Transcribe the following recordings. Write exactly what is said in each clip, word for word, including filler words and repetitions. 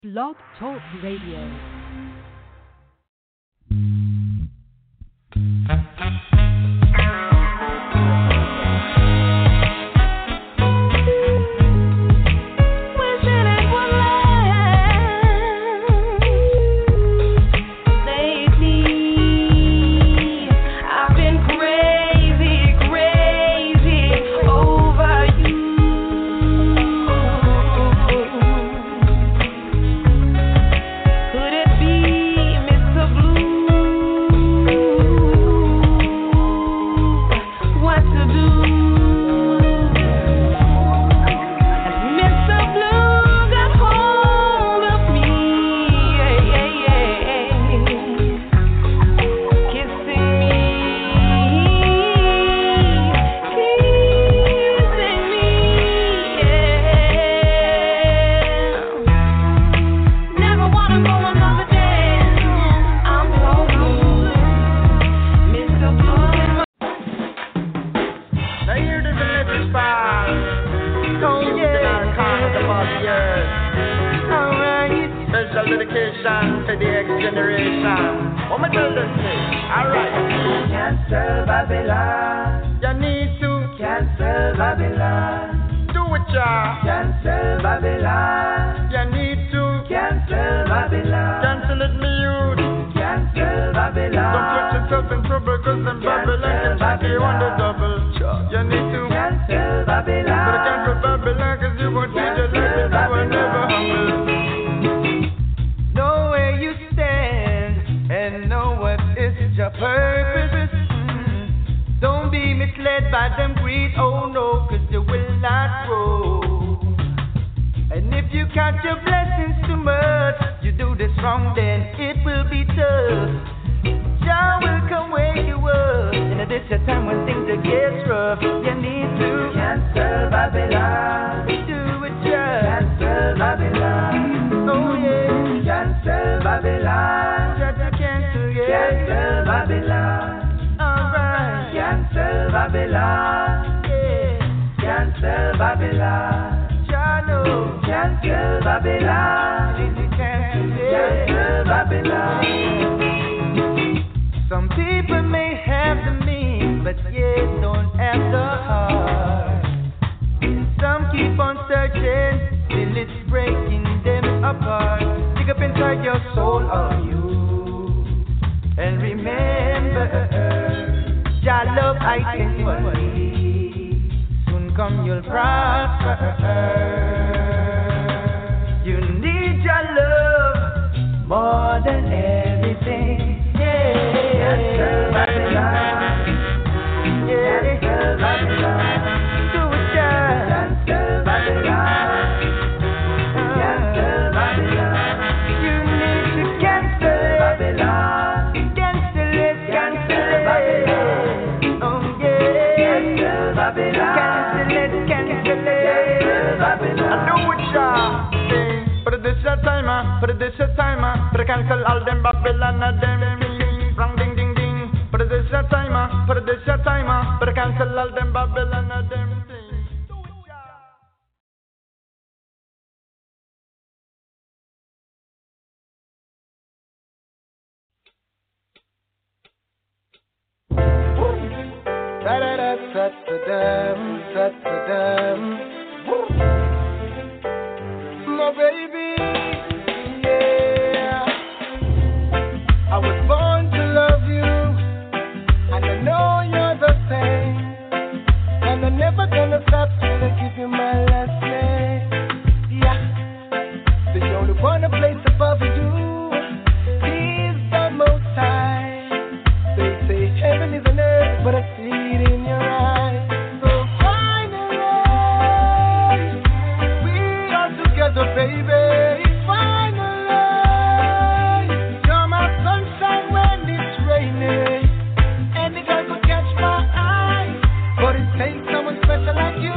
Blog Talk Radio.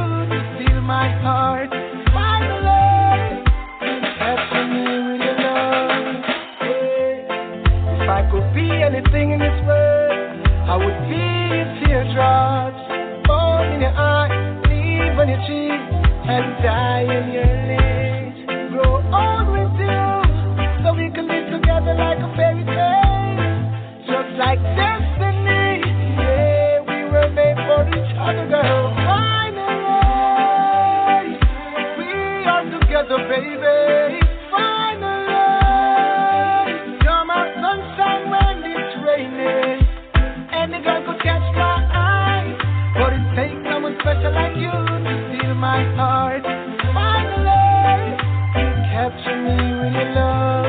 My heart, finally, catch me with your love. with your love.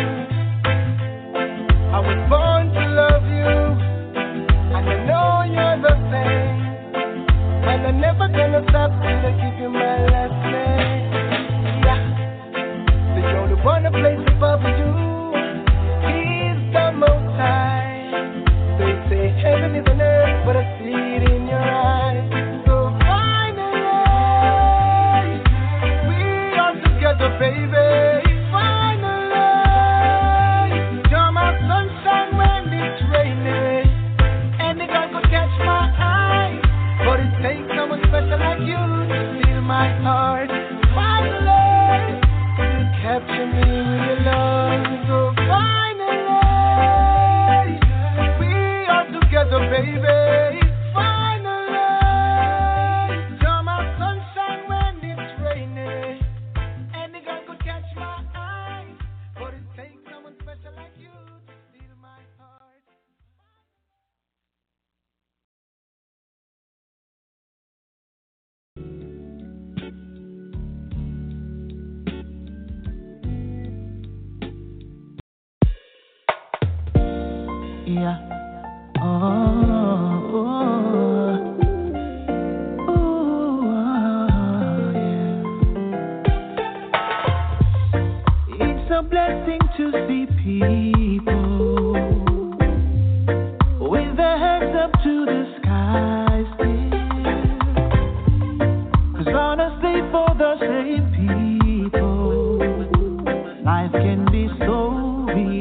I was born to love you, and I know you're the same. And I'm never gonna stop till I give you my last name. Yeah, the only one that plays above you is the Most High. They say heaven is on earth, but I see it in your eyes. So finally, we are together, baby. Finally, you're my sunshine when it's raining. Any guy could catch my eye, but it takes someone special like you to steal my heart. Finally, you capture me with your love. So finally, we are together, baby. Finally, you're my sunshine when it's raining. Any girl could catch my eye, but it takes someone special like you to steal my heart. Yeah. Oh, oh, oh, yeah. It's a blessing to see people with their heads up to the sky still. 'Cause honestly, for the same people, life can be so real.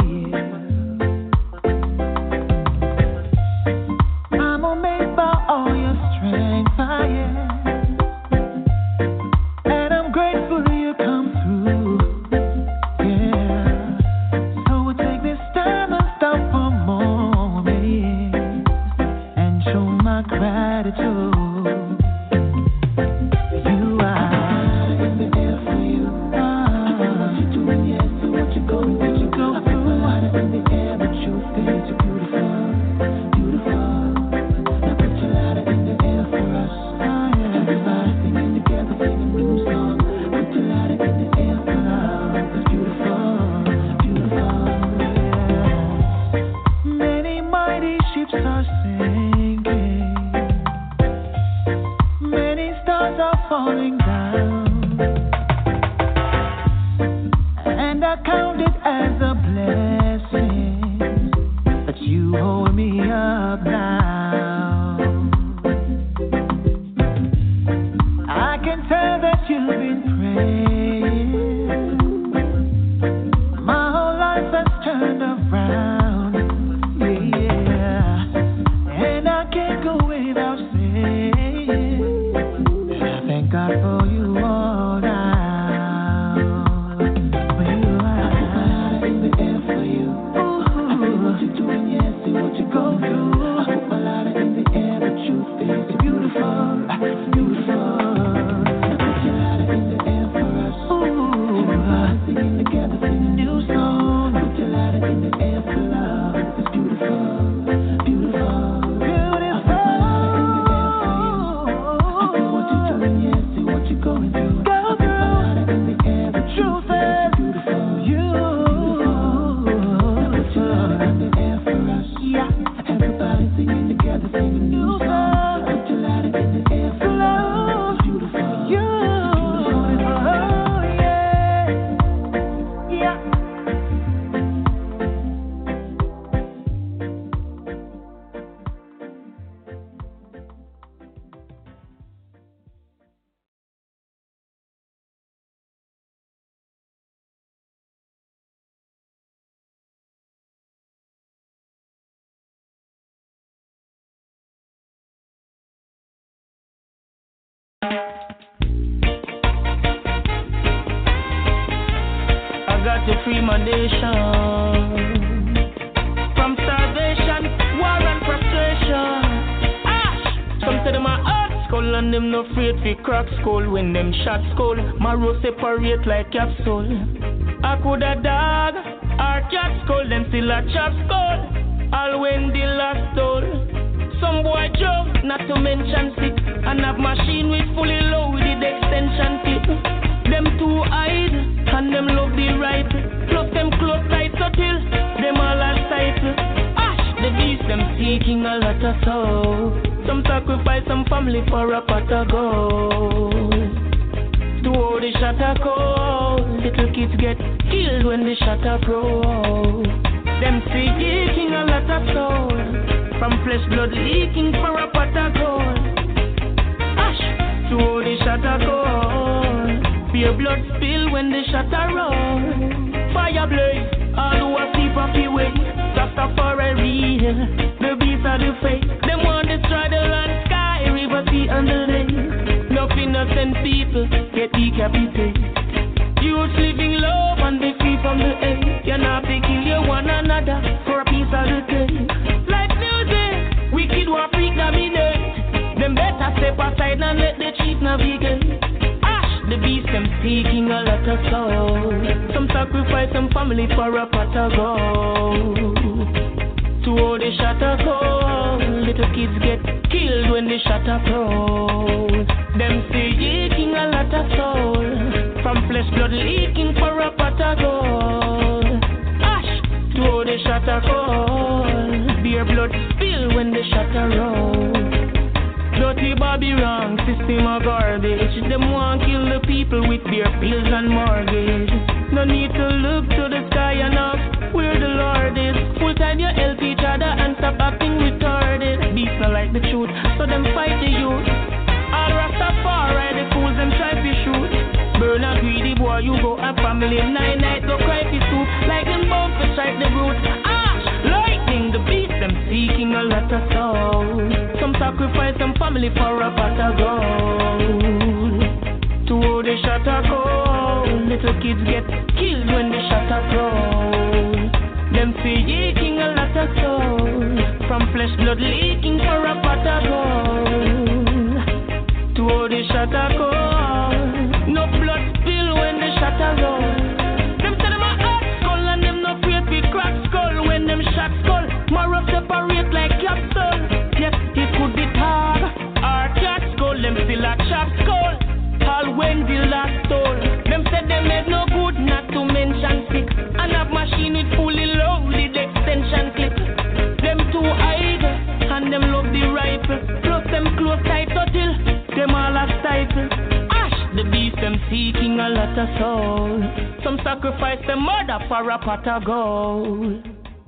And I'm grateful you come through. Yeah. So we'll take this time and stop for a moment and show my gratitude. You are in the air for you. Ah. What you're doing, yes, and what you're going through. You go through. I put in the air, but you feel so beautiful, beautiful. Falling down, and I count it as a blessing that you hold me up now. I can tell that you've been praying. My whole life has turned around, yeah, and I can't go without saying thank God for you all now. When you are in the air for you. Ooh. I see what you're doing, yes, see what you go through. I hope a lot in the air, but you feel so beautiful, beautiful. I put your light in the air for us. Ooh. Everybody singing together, sing a new song. Put your light in the air for love. It's beautiful, beautiful. Going through, go through, in the air, the truth is beautiful, you, put your love in the air for us, yeah, everybody singing together, sing a new song, put your light in the air for love, it's beautiful, you, beautiful, oh yeah, yeah. I got to free my nation from starvation, war and frustration. Ash, some say them a hot skull and them no afraid fi crack skull. When them shot skull, marrow separate like capsule. I coulda dog or cat skull, them still a chop skull. All when the last stole. Some boy joke, not to mention sick, and have machine with fully loaded extension tip. Them too idle, and them love the right. Plus them close tight so till them all are sight. Ash, the beast them seeking a lot of soul. Some sacrifice some family for a pot of gold. To all the shot are cold, little kids get killed when the shot are pro. Them seeking a lot of soul, from flesh blood leaking for a pot of gold. Ash, to all the shot are cold, fear blood spill when the shot are roll. Fire blaze, all who are sleep off the way. Rastafari, the beast of the faith. Them want to destroy the land, sky, river, sea, and the lake. No innocent people get decapitated. Youth living love and be free from the hate. You're not to kill you one another for a piece of the cake. Like music, wicked war freak dominate. Them better step aside and let the chief navigate. Ash, the beast them seeking a lot of soul. Some sacrifice some family for a pot of gold. To all the shot are cold, little kids get killed when the shot are cold. Them seeking a lot of soul, from flesh blood leaking for a pot of gold. Ash, to all the shot are cold, beer blood spill when the shot are roll. Dirty Bobby wrong, system of garbage. Them want kill the people with their bills and mortgage. No need to look to the sky and up where the Lord is. Full time you help each other and stop acting retarded. Beats not like the truth, so them fight the youth. All Rastafari, the fools them try to shoot. Burn a greedy boy, you go a family nine night go cry for soup. Like them bomb to strike the root. Ah, lightning the beast, them seeking a lot of soul. Some sacrifice some family for a pot of gold. To all the shot are cold, little kids get killed when the shot are cold. Them seeking a lot of soul, from flesh blood leaking for a pot of gold. To all the shot are cold, no blood spill when the shot are roll. Them say them a hot skull and them no afraid we crack skull when them shot skull. Marrow separate like capsule. Yes, it could be tar or cat skull. Them still a chop skull. All when the last toll. Them said them made no good, not to mention sick. And have machine with fully loaded extension clip. Them too idle, and them love the rifle. Plus them close tight so till them all are stifle. Ash, the beast them seeking a lot of soul. Some sacrifice them murder for a pot of gold.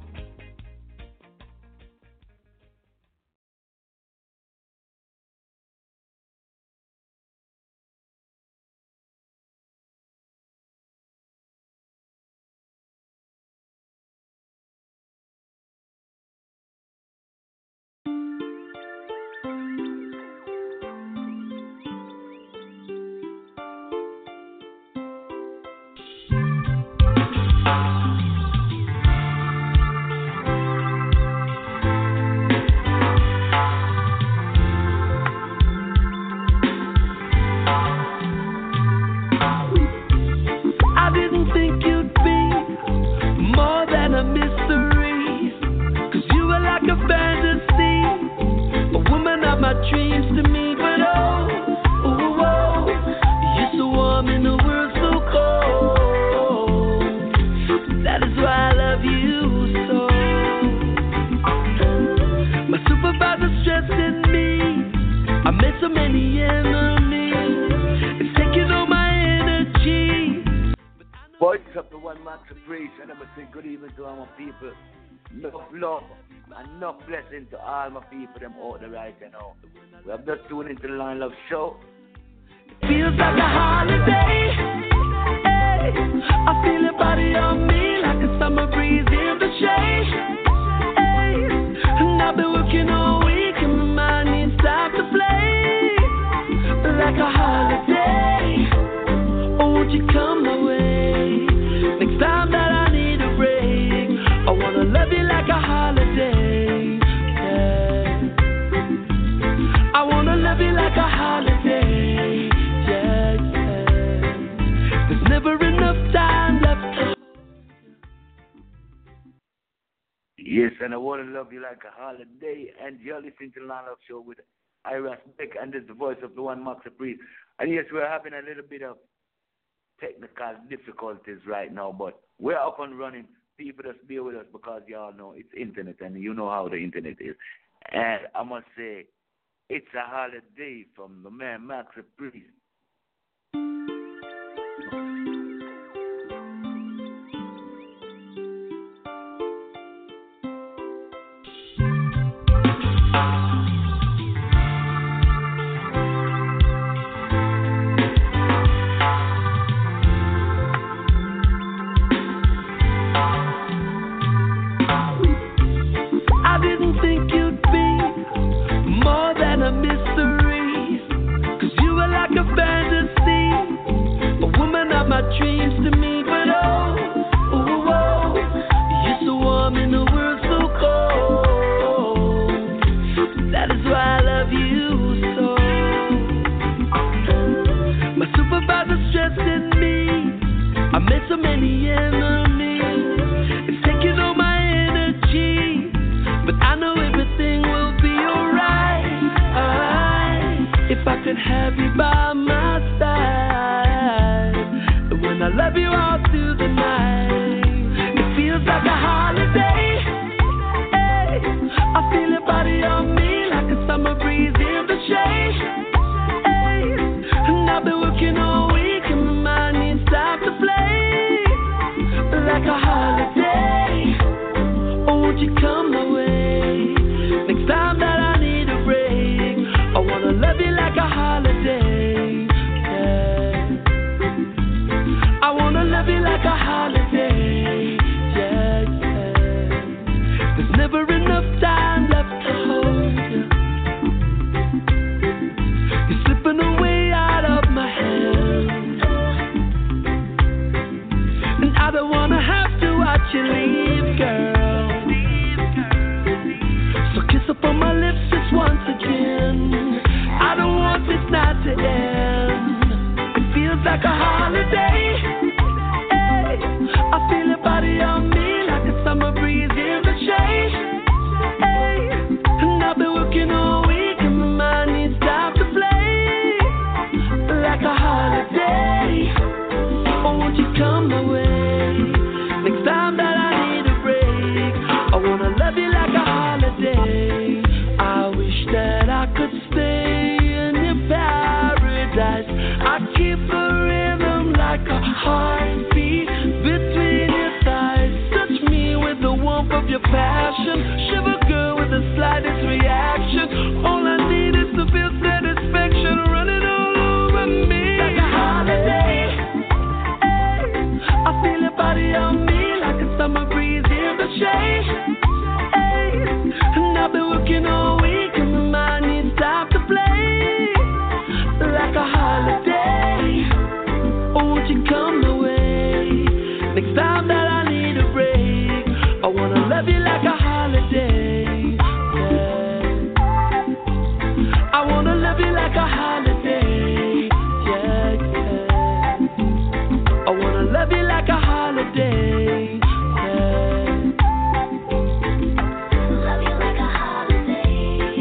Enough blessing to all my people, them out the right you know. We have just tuned into the Line Love Show. Feels like a holiday. Hey, I feel your body on me like a summer breeze in the shade. Hey, and I've been working all week and my mind needs time to play. Like a holiday. Oh, won't you come my way? Next time that I need a break, I wanna love you like a holiday. Love you like a holiday, yeah, yeah. There's never enough time left. Yes, and I want to love you like a holiday. And you're listening to the Line Love Show with Iras Beck, and this is the voice of the one Max Priest. And yes, we're having a little bit of technical difficulties right now, but we're up and running. People just bear with us because y'all know it's internet and you know how the internet is. And I must say, it's a holiday from the man Max the Priest. Dreams to me, but oh, oh, oh, you're so warm in the world so cold. That is why I love you so. My supervisor's stressing me. I met so many enemies. It's taking all my energy, but I know everything will be alright. Alright, if I could have you by my side. When I love you all through the night, it feels like a holiday. Hey, I feel your body on me like a summer breeze in the shade. Hey, and I've been working all week and my mind needs time to play. Like a holiday, oh won't you come my way? Next time that I need a break, I wanna love you like a holiday. I wanna love you like a holiday, yeah, yeah. There's never enough time left to hold you. You're slipping away out of my hands, and I don't wanna have to watch you leave, girl. So kiss up on my lips just once again. I don't want this night to end. It feels like a holiday. I feel your body on me like a summer breeze in the shade. Hey, and I've been working all week and my mind needs time to play. Like a holiday, oh won't you come my way? Next time that I need a break, I wanna love you like a holiday. I wish that I could stay in your paradise. I keep the rhythm like a heartbeat between your thighs. Touch me with the warmth of your passion. Shiver girl with the slightest reaction. All I need is to feel satisfaction running all over me. Like a holiday. Hey, I feel your body on me like a summer breeze in the shade. Hey, and I've been working all week and my mind needs time to play. Like a holiday, oh won't you come my way? Next time that I need a break, I wanna love you like a holiday, yeah. I wanna love you like a holiday, yeah, yeah. I wanna love you like a holiday, yeah. Love you like a holiday.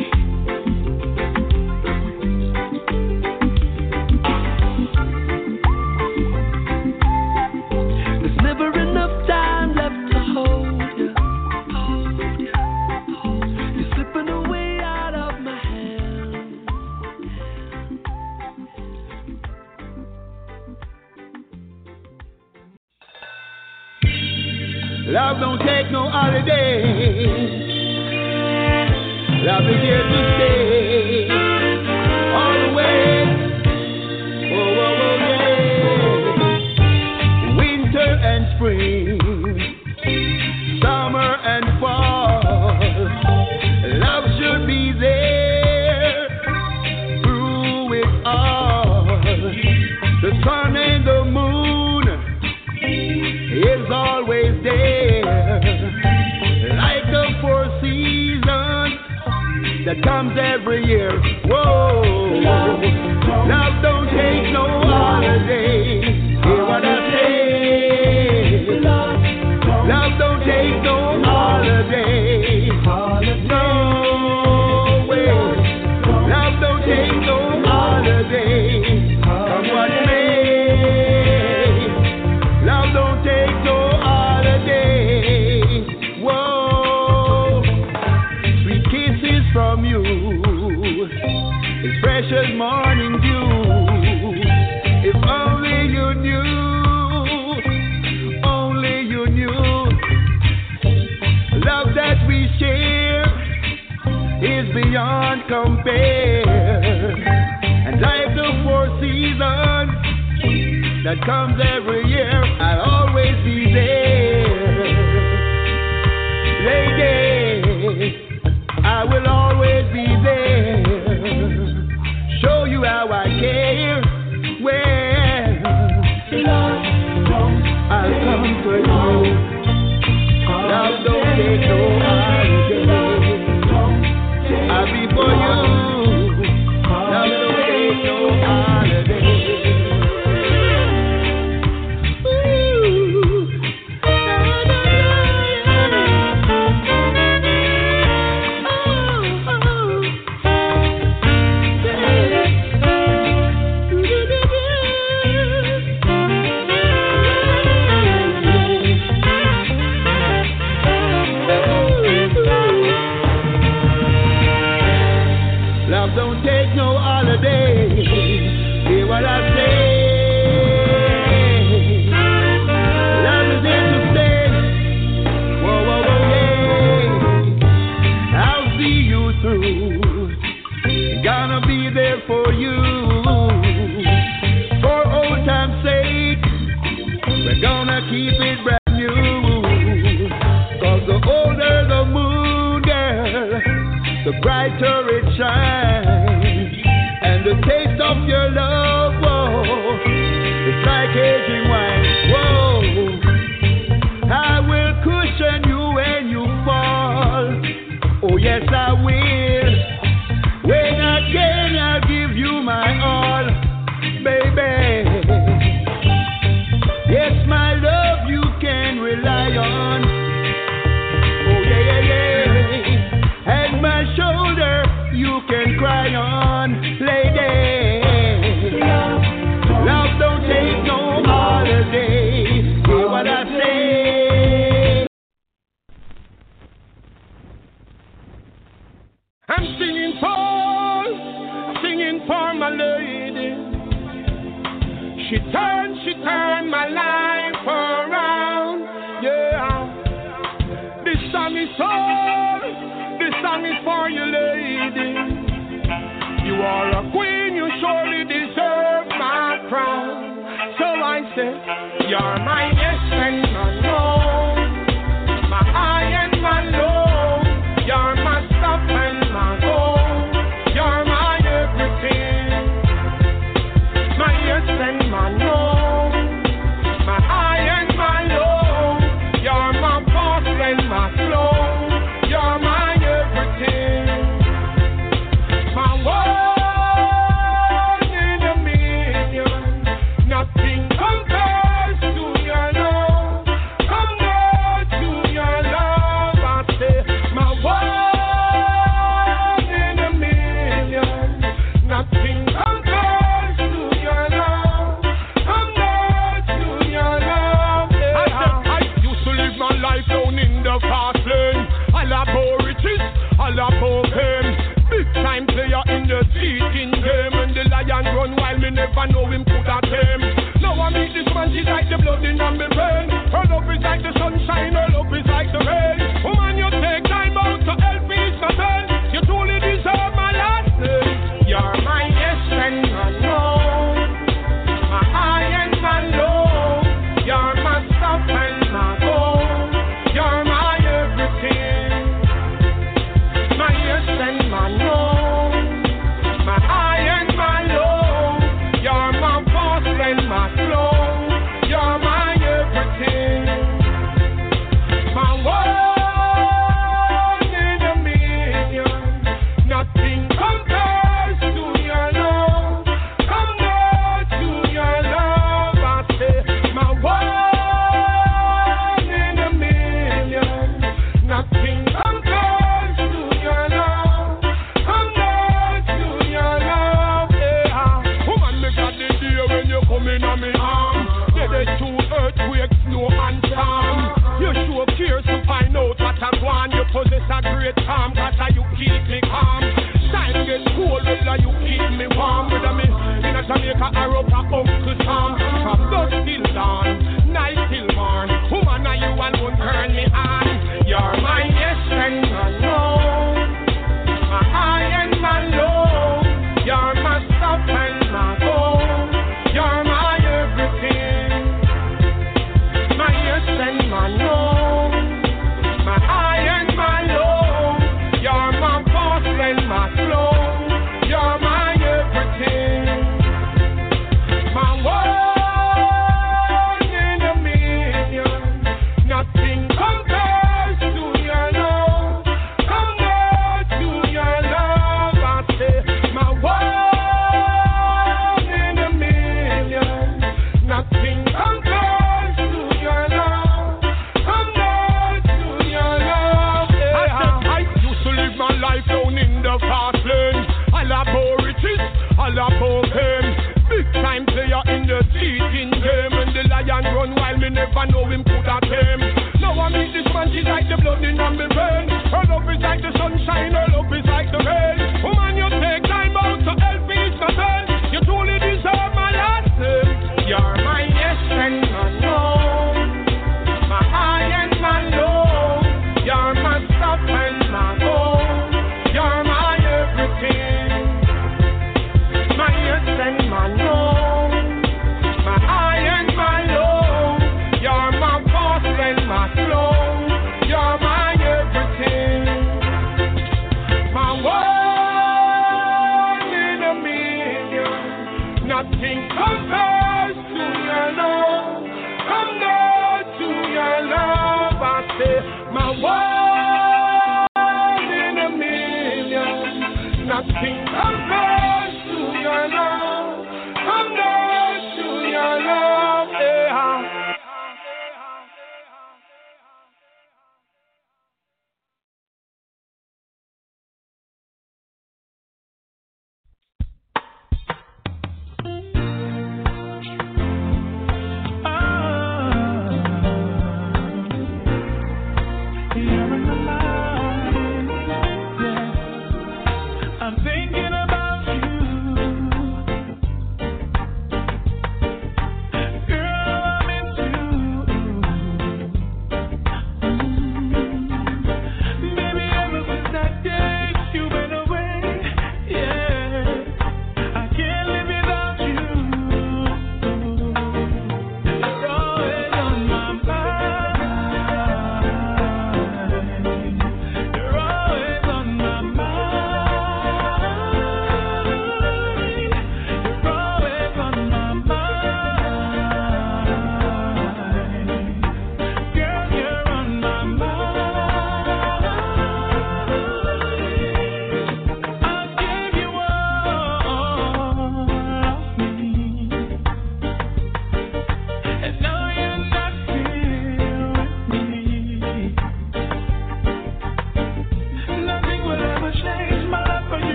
There's never enough time left to hold you. Hold you, hold you. You're slipping away out of my hands. Love don't take no holiday. Love is here to stay all the way. Oh, oh, oh, yeah. Winter and spring, summer and fall. Love should be there through it all. The sun and the moon is always there, like the four seasons that comes every year. we share is beyond compare. And like the four seasons that comes every year, I'll always be there. Lady, I will always be there. Show you how I care. Well, I'll come for you. Love don't take no holiday. I'll be for you. Love don't take no holiday. Don't take no holiday. Hear what I say. Love is here to stay. Whoa, whoa, whoa, yeah. I'll see you through. Gonna be there for you. For old time's sake, we're gonna keep it brand new. Cause the older the moon, girl, the brighter it shines. And the taste of your love, whoa, it's like aging wine, whoa. I will cushion you when you fall. Oh yes, I will. When again I'll give you my all, baby. Yes, my love you can rely on. Oh yeah, yeah, yeah. And my shoulder you can cry on, lady. Love don't take no holiday. Hear what I say. I'm singing for, singing for my lady. She turned, she turned my life around. Yeah, this song is for, this song is for you, lady. You are a queen, you surely deserve my crown. So I say, you're my yes and my no, my I and my low. You're my stop and my go. You're my everything, my yes and my no, my I and my low. You're my boss and my flow. You're my everything, my one in a million. Nothing compares to your love. Compared to your love, I say, my one in a million. Nothing compares to your love. Compared to your love. Yeah. I said I used to live my life down in the fast lane. I love how riches, I love how fame. Big time player in the cheating game. And the lion run wild, me never know him could have tame. Now I meet this man, she's like the blood in my brain. Her love is like the sunshine, her love is like the rain. Woman, you take time out to help me, so tell. You truly deserve my last name. You're my yes and my no, my I and my low. You're my stop and my go. You're my everything, my yes and my no, my I and my low. You're my boss and my flow. You're my everything, my one in a million. Nothing compares to your love. Compared to your love, I say, my one in a million. Nothing compares to your love. Compared to your love, yeah. Woman, me got the day when you come in on me arm. Yeah, there's two earthquakes, snow and storm. You show care to find out what I want. You possess a great calm, cause you keep me calm. Time gets cold, whether you keep me warm. Whether me in a Jamaica or up a Uncle Tom. From dusk till dawn, night till morn. Woman, are you alone turn me on. You're my yes and Nothing compares to your love. Compared to your love, I say my one in a million. Nothing compares to your love. Compared to your love. Yeah. I said I used to live my life down in the fast lane. All about riches, all about fame. Big time player in the cheating game. And the lion run wild, me never know him could have tame. Now I meet this man, she's like the blood in my vein. Her love is like the sunshine, her love is like the rain. Woman, you take time out to help me, it's my turn. You truly deserve my last name. You're my yes and my no, my high and my low. You're my stop and my go. You're my everything. My yes and my no, my high and my low. You're my boss and my flow. You're my everything. My one in a million. Nothing compares to your love. Compared to your love, I say my one in a million. Nothing compares to your love. Compared to your love, yeah. Yeah.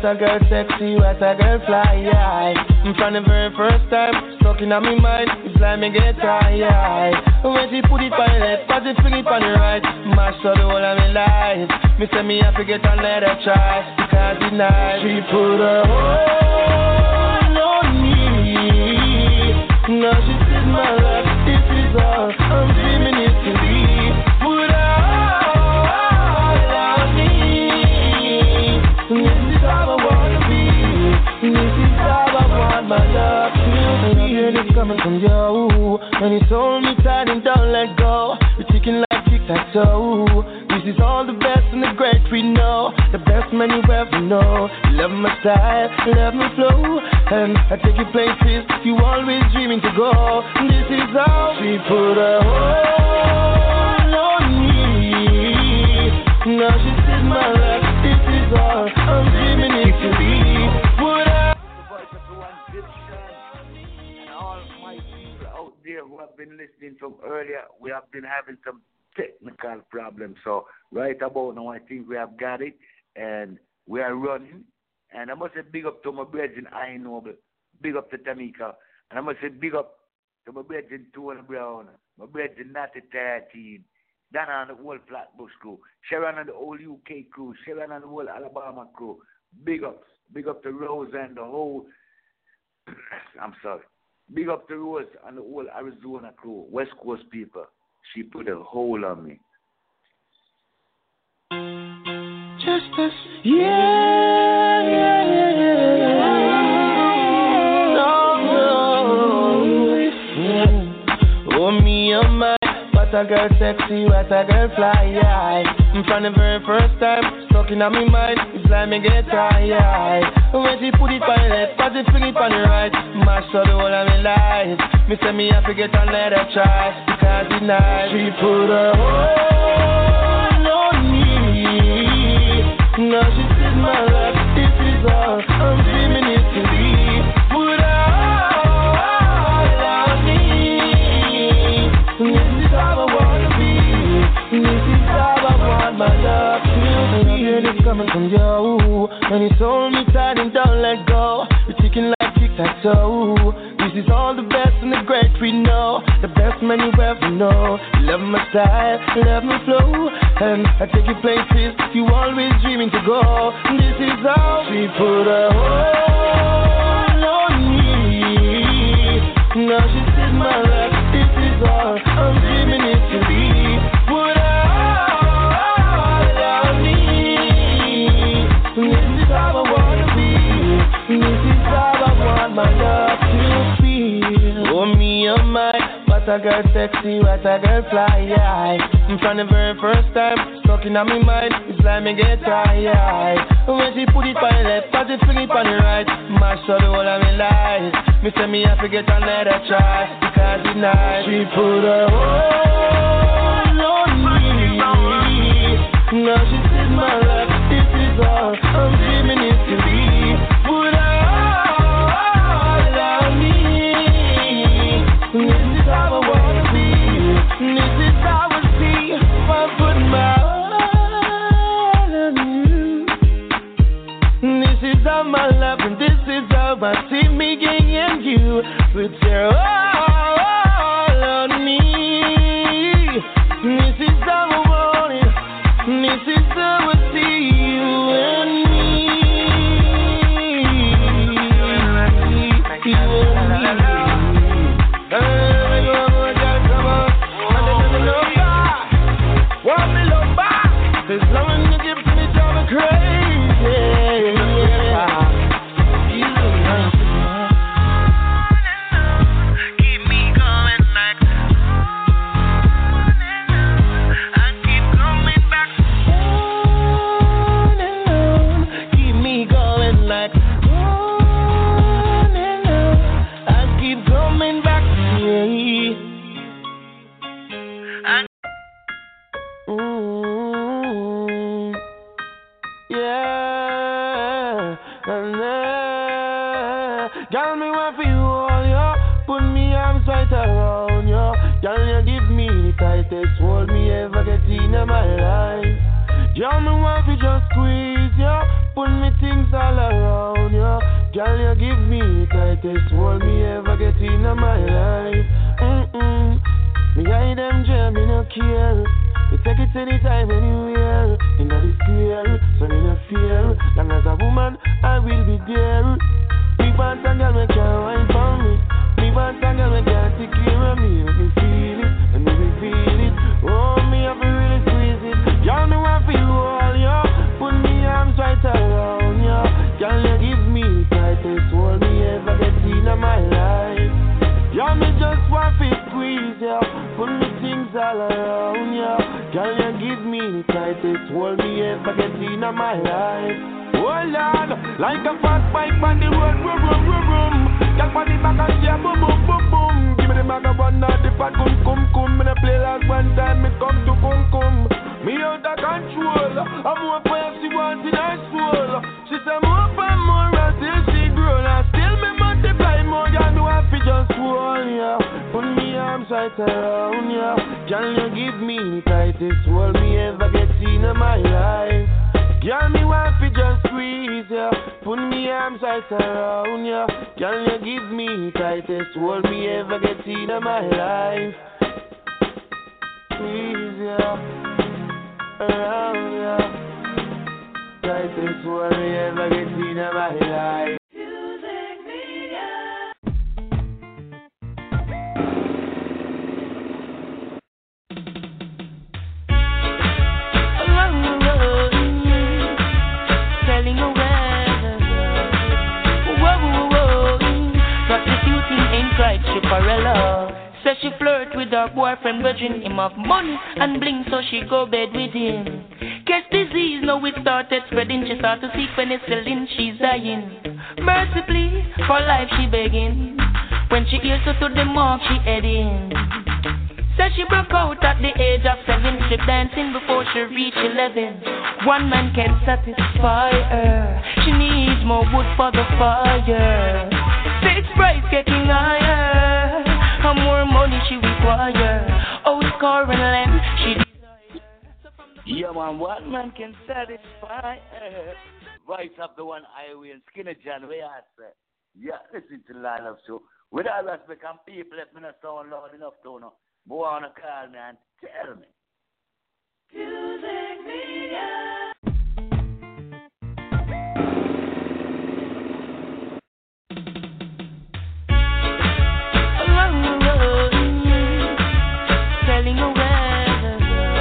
a girl sexy, what a girl fly, yeah. From the very first time, stuck in my mind, it's like me get tired. When she put it on the left, but she fling it on the right, mash up the whole of me life. Me say me have to get on let her try, because the night she put her hold on me. Now she said my life, this is all I'm dreaming it to be. Put her hold on me. This is how I wanna be. This is how I want my love to be. I hear this coming from you, and it's hold me tight and don't let go. You're ticking like tic-tac-toe. This is all the best and the great we know. The best man you ever know. You love my style, you love my flow, and I take you places you always dreaming to go. This is how she put her hold on me. Now she said my life, this is all I'm dreaming it to be. Put her The voice of the one Egyptian and all my people out there who have been listening from earlier. We have been having some technical problems, so right about now I think we have got it and we are running. And I must say big up to my brethren I know, big up to Tamika, and I must say big up to my brethren Tony Brown, my brethren Natty thirteen, Dana and the whole Flatbush crew, Sharon and the whole U K crew, Sharon and the whole Alabama crew. Big up, big up to Rose and the whole I'm sorry. Big up to Rose and the whole Arizona crew, West Coast people. She put a hold on me. just us, yeah, yeah, yeah. No, no, yeah. Oh me, oh my. What a girl sexy, what a girl fly, yeah. From the very first time, stuck in my mind, it's like me get tired. When she put it on the left, but she fling it on the right, mash up the whole of me life. Me say me have to get on let her try, because the night she put her hold on me. Now she said my life, this is all I'm dreaming it to be. Put her hold on me. This is how I wanna be. This is how I want my love to be. I hear this coming from you, and it's hold me tight and don't let go. You're ticking like tic-tac-toe. This is all the best and the great we know. The best man you ever know. You love my style, you love my flow, and I take you places you always dreaming to go. This is how she put her hold on me. Now she said my life, this is all I'm dreaming it to be. Put her hold on me. This is how I wanna be. This is how I want my love to feel. Oh me, oh my. What a girl sexy, what a girl fly, yeah. From the very first time, stuck in my mind, it's like me get tired. When she put it on the left, but she fling it on the right, mash up the whole of me life. Me say me have to get on let her try, because the night she put her hold on me. Now she said my life, this is all I'm dreaming it to be. Put her hold on me. This is how I wanna be. This is how I see. I put my all on you. This is how my love, and this is how I see me getting you. Put your all on me. This is how I want it. This is how I see you and me. You and me. As long as you give to me, drive me crazy. Keep me going like I keep coming back. On and on. Keep me going like on and on. I keep coming back. Yeah. Girl, me want for you all, yo. Put me arms right around you. Girl, you give me the tightest hold me ever get in my life. Girl, me want for just squeeze you. put me things all around you. Girl, you give me the tightest hold me ever get in my life. Mm-mm. Me hide them jam, me no care. You take it anytime, anywhere. In the square, so me no fear. Long as a woman, I will be there. Me want a girl, me can't wine for me. Me want a girl, me can't take care of me. Let me feel it, let me feel it. Oh, me have to really squeeze it. Y'all know I feel all ya. Put me arms right around ya. Girl, you give me the tightest hold me ever get in my life. Y'all me just want to squeeze ya. Put me things all around ya. Girl, you give me the tightest hold me ever get in my life. Oh Lord, like a fast bike on the road, boom, boom, boom, boom. Girl, on the back and yeah, boom, boom, boom, boom. Give me the bag of one, not the fat, cum, cum, cum. Me the play last one time, me come to cum, cum. Me out of control, I'm more fire she wants in her soul. She say more and more until she grow. And still me multiply more, you know I feel just hold ya. Put me arms right around ya. Girl, you give me the tightest hold me ever get in my life. Girl, me want to just squeeze ya. Put me arms right around ya. Girl, you give me the tightest hold me ever get in my life. Squeeze ya. Around ya, tightest one me ever get in my life. Music media. Selling away, whoa, whoa, whoa, prostituting ain't right, Chuparella. Says she flirt with her boyfriend, virgin him of money and bling, so she go bed with him. Catch disease, now it started spreading. She start to seek penicillin, she's dying. Mercifully, for life she begging. When she hears her to the mark, she heading. Says she broke out at the age of seven, she dancing before she reached eleven. One man can't satisfy her, she needs more wood for the fire. Sex price getting higher, how more money she require. Oh, it's Coraline, she desire. Yeah, man, what man can satisfy her? Voice of the one highway and Skinner John, where I say, yeah, listen to the line of show. With all respect, and people let me not sound loud enough to know. Go on and call me and tell me. Music media. Selling away,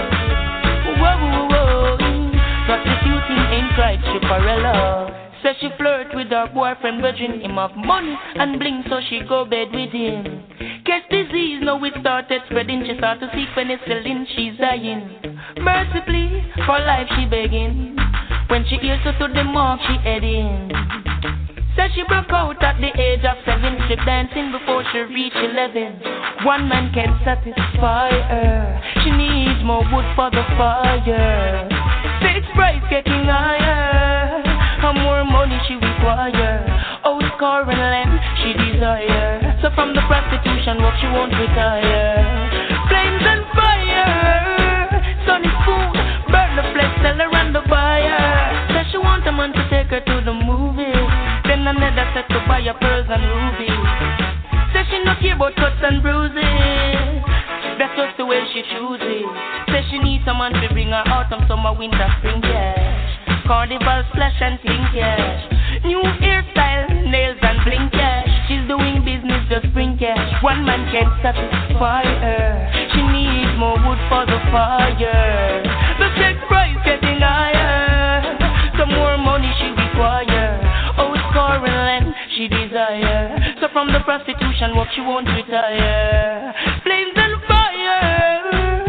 whoa, whoa, whoa. Prostituting ain't right, Chuparella. Says she flirt with her boyfriend, virgin him of money and bling, so she go bed with him. Catch disease, now it started spreading. She start to seek penicillin, she's dying. Mercifully, for life she begging. When she hears her to the mark, she heading. Says she broke out at the age of seven, she dancing before she reached eleven. One man can't satisfy her, she needs more wood for the fire. Sex price getting higher, how more money she require. Oh, it's Coraline, she desire. So from the prostitution work she won't retire. Flames and fire, sun is food, burn the flesh, sell her and the buyer. Says she want a man to take her to the movies. Then another set to buy her pearls and rubies. Says she no care about cuts and bruises, that's just the way she chooses. Says she needs someone to bring her autumn, summer, winter, spring cash. Carnival, splash and clean cash. New hairstyle, nails and bling cash. She's doing business, just bring cash. One man can't satisfy her, she needs more wood for the fire. The sex price getting higher, some more money she require. Oh, it's Coraline, she desire. So from the prostitution work she won't retire. Flames and fire,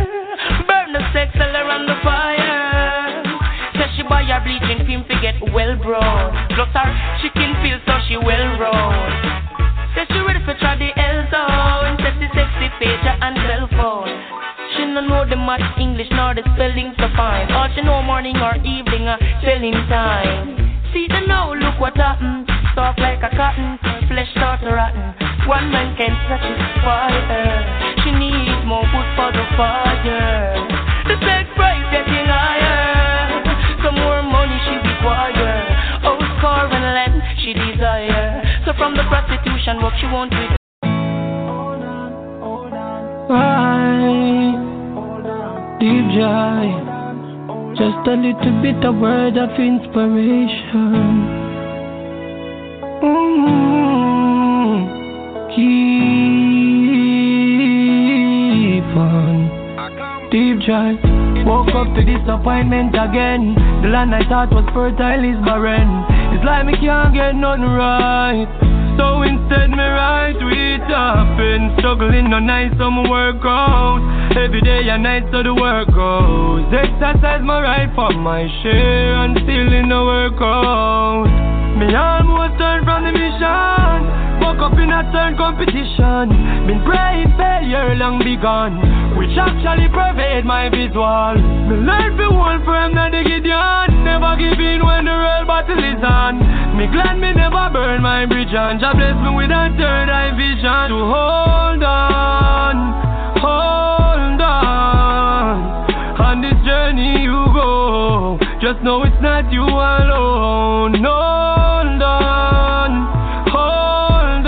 burn the sex, sell her on the fire. Says she buy her bleaching cream to get well brown. Plus her chicken feels so she well round. Says she ready for try the L-zone. Says the sexy pager and cell phone. She no know the much English nor the spelling so fine. All she know morning or evening uh, selling time. See the now, look what happened. Soft like a cotton, flesh start to rotten. One man can't satisfy her, she needs more wood for the fire. The sex price getting higher, some more money she require. She won't take. Right, deep joy, just a little bit of word of inspiration. Mm-hmm. Keep on, deep joy. Woke up to disappointment again. The land I thought was fertile is barren. It's like me can't get nothing right. So instead me right with up and struggling no night so me work out. Every day and night so the work goes. Exercise my right for my share and still in the workout. Me almost turned from the mission. Woke up in a turn competition. Been praying failure long begun, which actually pervade my visual. Me learn to hold firm na the Gideon. Never give in when the real battle is on. Me glad me never burn my bridge on. Jah bless me with a third eye vision. To hold on, hold on. On this journey you go, just know it's not you alone. Hold on, hold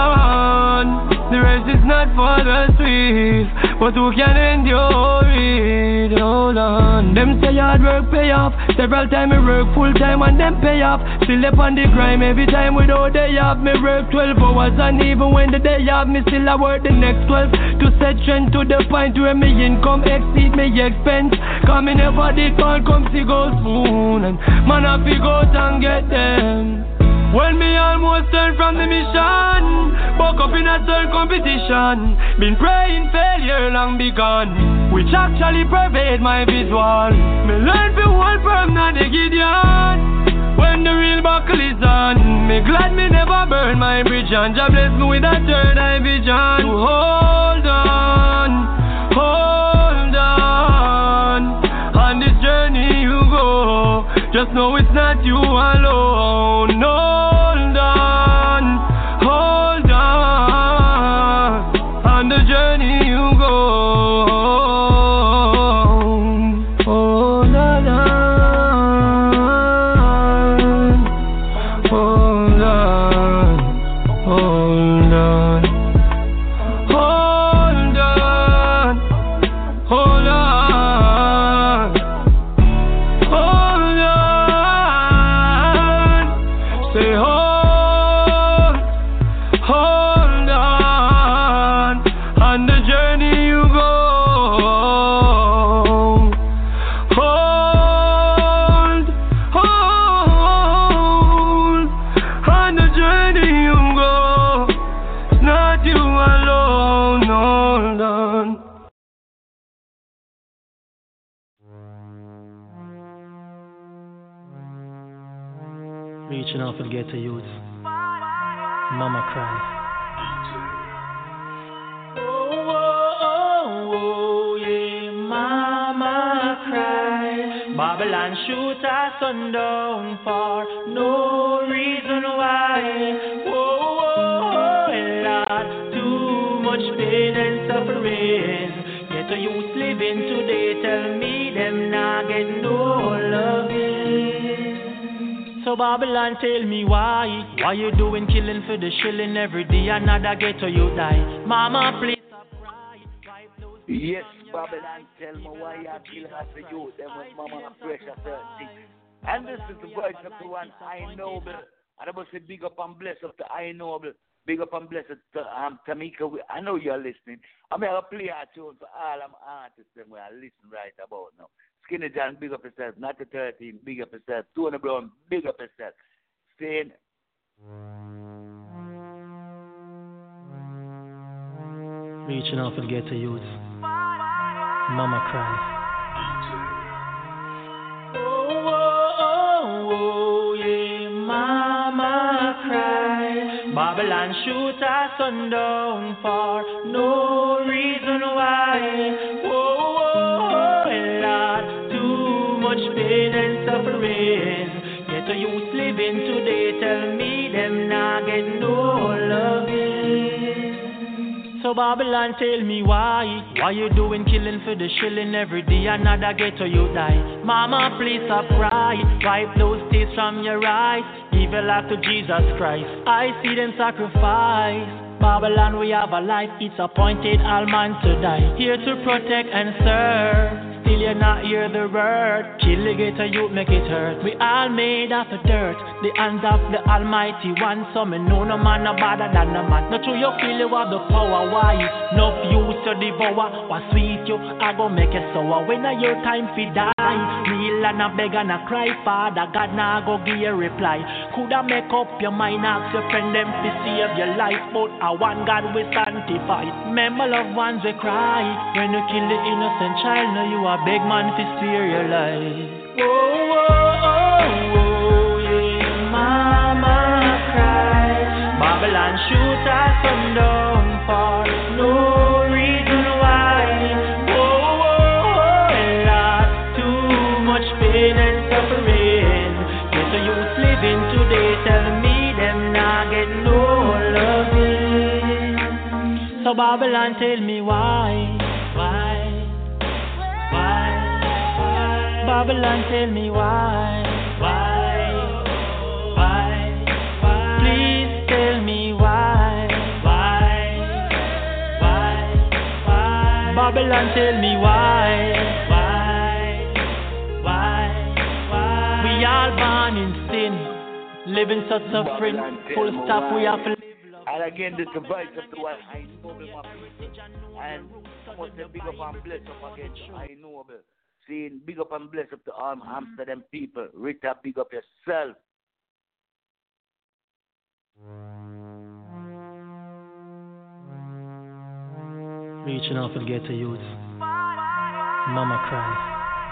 on. The rest is not for the swift, but who can endure it? Hold on. Them say hard work pay off. Several times me work full time and them pay off. Still up on the grind every time without day off. Me work twelve hours and even when the day off, me still I work the next twelve to set trend to the point where me income exceed me expense. Cause me never did call come see gold spoon, and man I fi go out and get them. When me almost turned from the mission, woke up in a third competition. Been praying failure long begun, which actually pervade my visual. Me learn to hold firm na the Gideon. When the real buckle is on, me glad me never burn my bridge on. Jah bless me with a third eye vision. To hold on, hold on. On this journey you go, just know it's not you alone. Hold on, hold on. On the journey you go. Hold on, hold on, hold on, hold on, hold on. Say hold, hold on, on the journey you go. Hold, hold, on the journey you go. It's not you alone, hold on. Reaching out for the ghetto youths. Mama cry. Oh, oh, oh, oh, yeah, mama cry. Babylon shoot our son down for no reason why. Oh, oh, oh, Lord, too much pain and suffering. Ghetto youths living today, tell me them not get no loving. So Babylon, tell me why. Why you doing killing for the shilling every day? Another ghetto you die. Mama, please stop crying. Wipe those tears Yes, from your Babylon, eyes. tell me why you killing us the youth. Them when mama pressure thirty. And this is the voice of the one I noble. And I must say big up and bless up to I noble. Big up and bless up to um, Tamika. I know you're listening. I'm going to play a tune for all them artists them where I listen right about now. Skinny John, big up yourself. Not the thirteen, big up yourself. Tony Brown, big up yourself. Saying, Reaching out for the ghetto youths. Mama cry. Oh, oh, oh, oh, yeah, mama cry. Babylon shoot our son down for no reason why. Oh, oh, oh, Lord, too much pain and suffering. Ghetto youth living today, tell me them not get no loving. So Babylon, tell me why. Why you doing killing for the shilling every day? Another ghetto you die. Mama, please stop crying. Wipe those tears from your eyes. Give your life to Jesus Christ. I see them sacrifice. Babylon, we have a life, it's appointed all man to die. Here to protect and serve. Still you not hear the word. Kill the ghetto youth, make it hurt. We all made of the dirt, the hands of the Almighty One. So me know no man no better than the man. Not true you feel you have the power. Why? No use to devour. What sweet you, I go make it sour. When are your time fi die? Kneel and a beg and a cry, Father God now go give you a reply. Coulda make up your mind, ask your friend them to save your life, but a one God we sanctify. Remember loved ones we cry when you kill the innocent child. Now you a big man to spare your life. Whoa, whoa, oh, oh, yeah, mama cry. Babylon shoot us from down far. No reason why. Whoa, whoa, oh, Lord, too much pain and suffering. Get the youth living today, tell me them not get no loving. So Babylon tell me why, why, why, why? Babylon tell me why, why, why, why? Please tell me why, why, why, why? Babylon tell me why, why, why, why? We all born in sin, living such suffering, full stop we have to live. And again, this is the voice of the one I know my people. And someone said big up and bless up again. I know about saying big up and bless up to all Amsterdam people. Rita, big up yourself. Reaching out for the ghetto youth. Mama cry.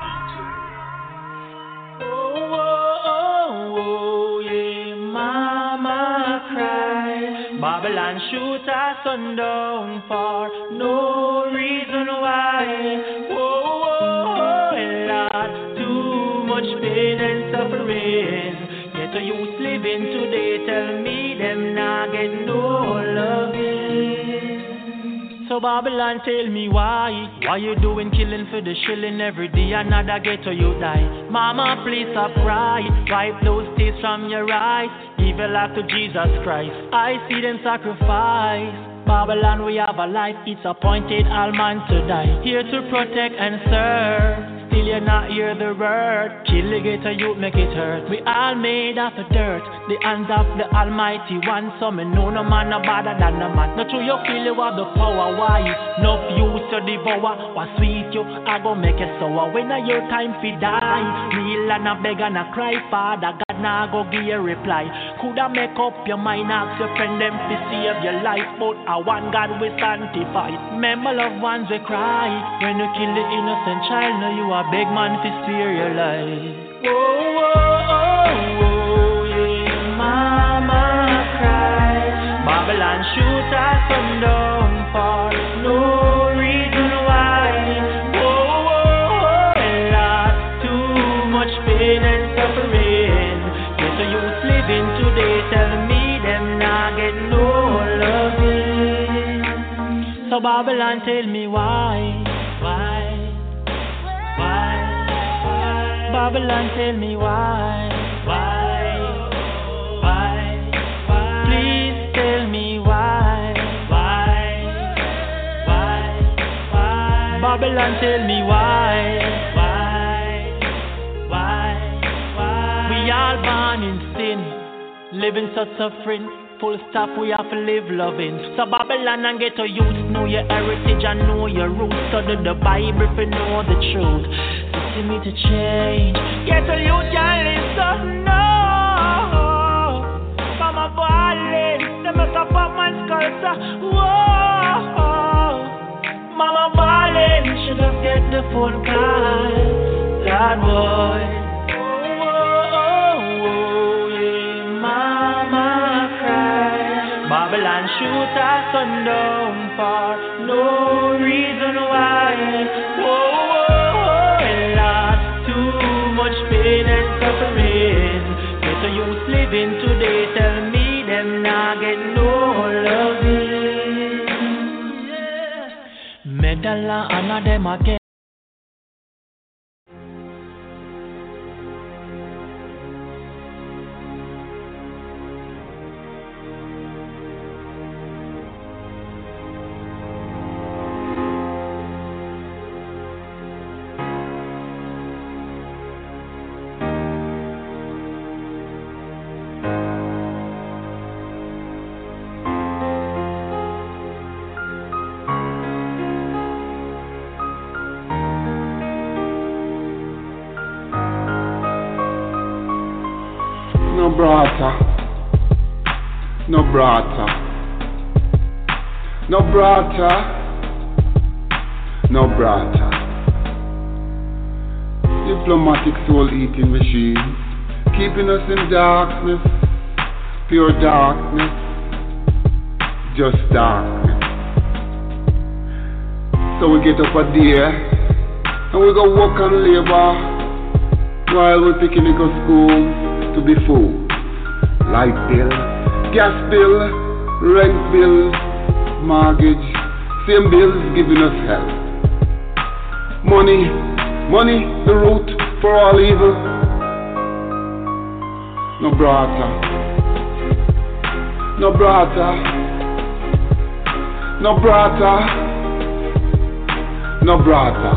Oh, oh, oh, yeah, mama cry. Babylon shoot us sundown far. No reason why. Oh, oh, oh, Lord, too much pain and suffering. Ghetto youth living today, tell me them not get no loving. So Babylon tell me why. Why you doing killing for the shilling every day? Another ghetto you die. Mama please stop cry. Wipe those tears from your eyes. Give your life to Jesus Christ. I see them sacrifice. Babylon we have a life, it's appointed all man to die. Here to protect and serve. Still you not hear the word. Kill the ghetto youth, make it hurt. We all made of the dirt, the hands of the Almighty One. So me know no man no better than the man. Not true you feel you have the power. Why? No use to devour. What sweet you, I go make it sour. When are your time fi die? Kneel and a beg and a cry, Father God now go give you a reply. Coulda make up your mind, ask your friend them to save your life, but a one God we sanctify. Remember loved ones we cry when you kill the innocent child. Now you a big man to spare your life. Whoa, whoa, oh, oh, yeah, mama cry. Babylon shoot us sundown far. No reason why. Whoa, whoa, oh, Lord, too much pain and suffering. Get the youth living today, tell me them not get no loving. So Babylon tell me why, why, why, why? Babylon tell me why, why, why, why? Please tell me why, why, why, why? Babylon tell me why, why, why, why? We all born in sin, living such suffering. Full stop, we have to live loving. So Babylon and ghetto youth, know your heritage and know your roots. Study the Bible if you know the truth. See me to change. Ghetto youth can't listen, no. Mama ballin', they must have pop my sculpture. Whoa. Mama ballin', should have get the phone call. That boy. Babylon shoot us sundown far. No reason why. Whoa, whoa, oh, Lord, too much pain and suffering. Get the youth living today, tell me them not get no loving. Medalla and them again. no brata, no brata, no brata, no brata. Diplomatic soul eating machine, keeping us in darkness, pure darkness, just darkness. So we get up a day and we go work and labor while we're picking up school to be full. Light bill, gas bill, rent bill, mortgage, same bills giving us help. Money, money, the root for all evil. No brata, no brata, no brata, no brata.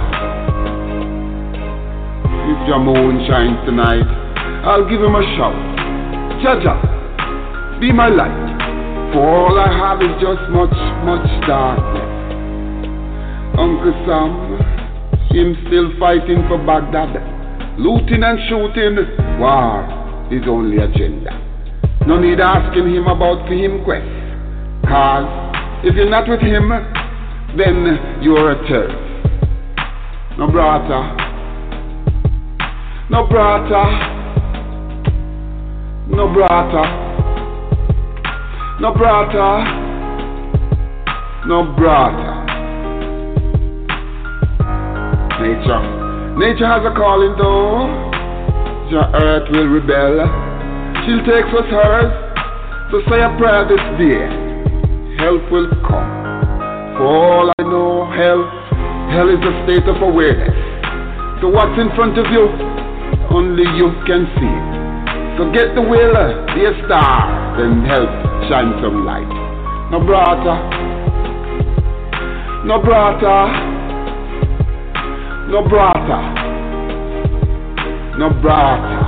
If your moon shines tonight, I'll give him a shout. Jaja, be my light. For all I have is just much, much darkness. Uncle Sam, him still fighting for Baghdad. Looting and shooting, war is only agenda. No need asking him about the him quest. Cause if you're not with him, then you're a terrorist. No brata, no brata, no brata, no brata, no brata. Nature, nature has a calling though. The earth will rebel. She'll take what's hers. So say a prayer this day. Help will come. For all I know, hell, hell is a state of awareness. So what's in front of you? Only you can see it. So get the will, be a star, then help shine some light. No brata, no brata, no brata, no brata.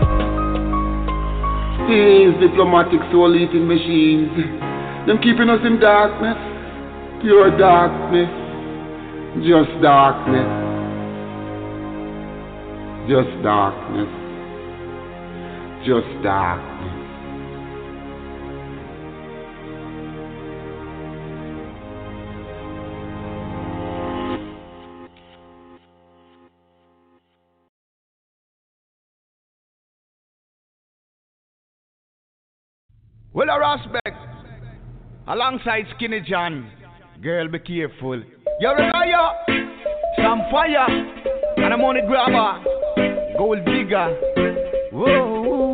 These diplomatic soul eating machines, them keeping us in darkness, pure darkness, just darkness, just darkness, just darkness. Well, a Rasbeck, alongside Skinny John. Girl, be careful. You're a liar, some fire, and I'm on the grabber, gold digger. Whoa,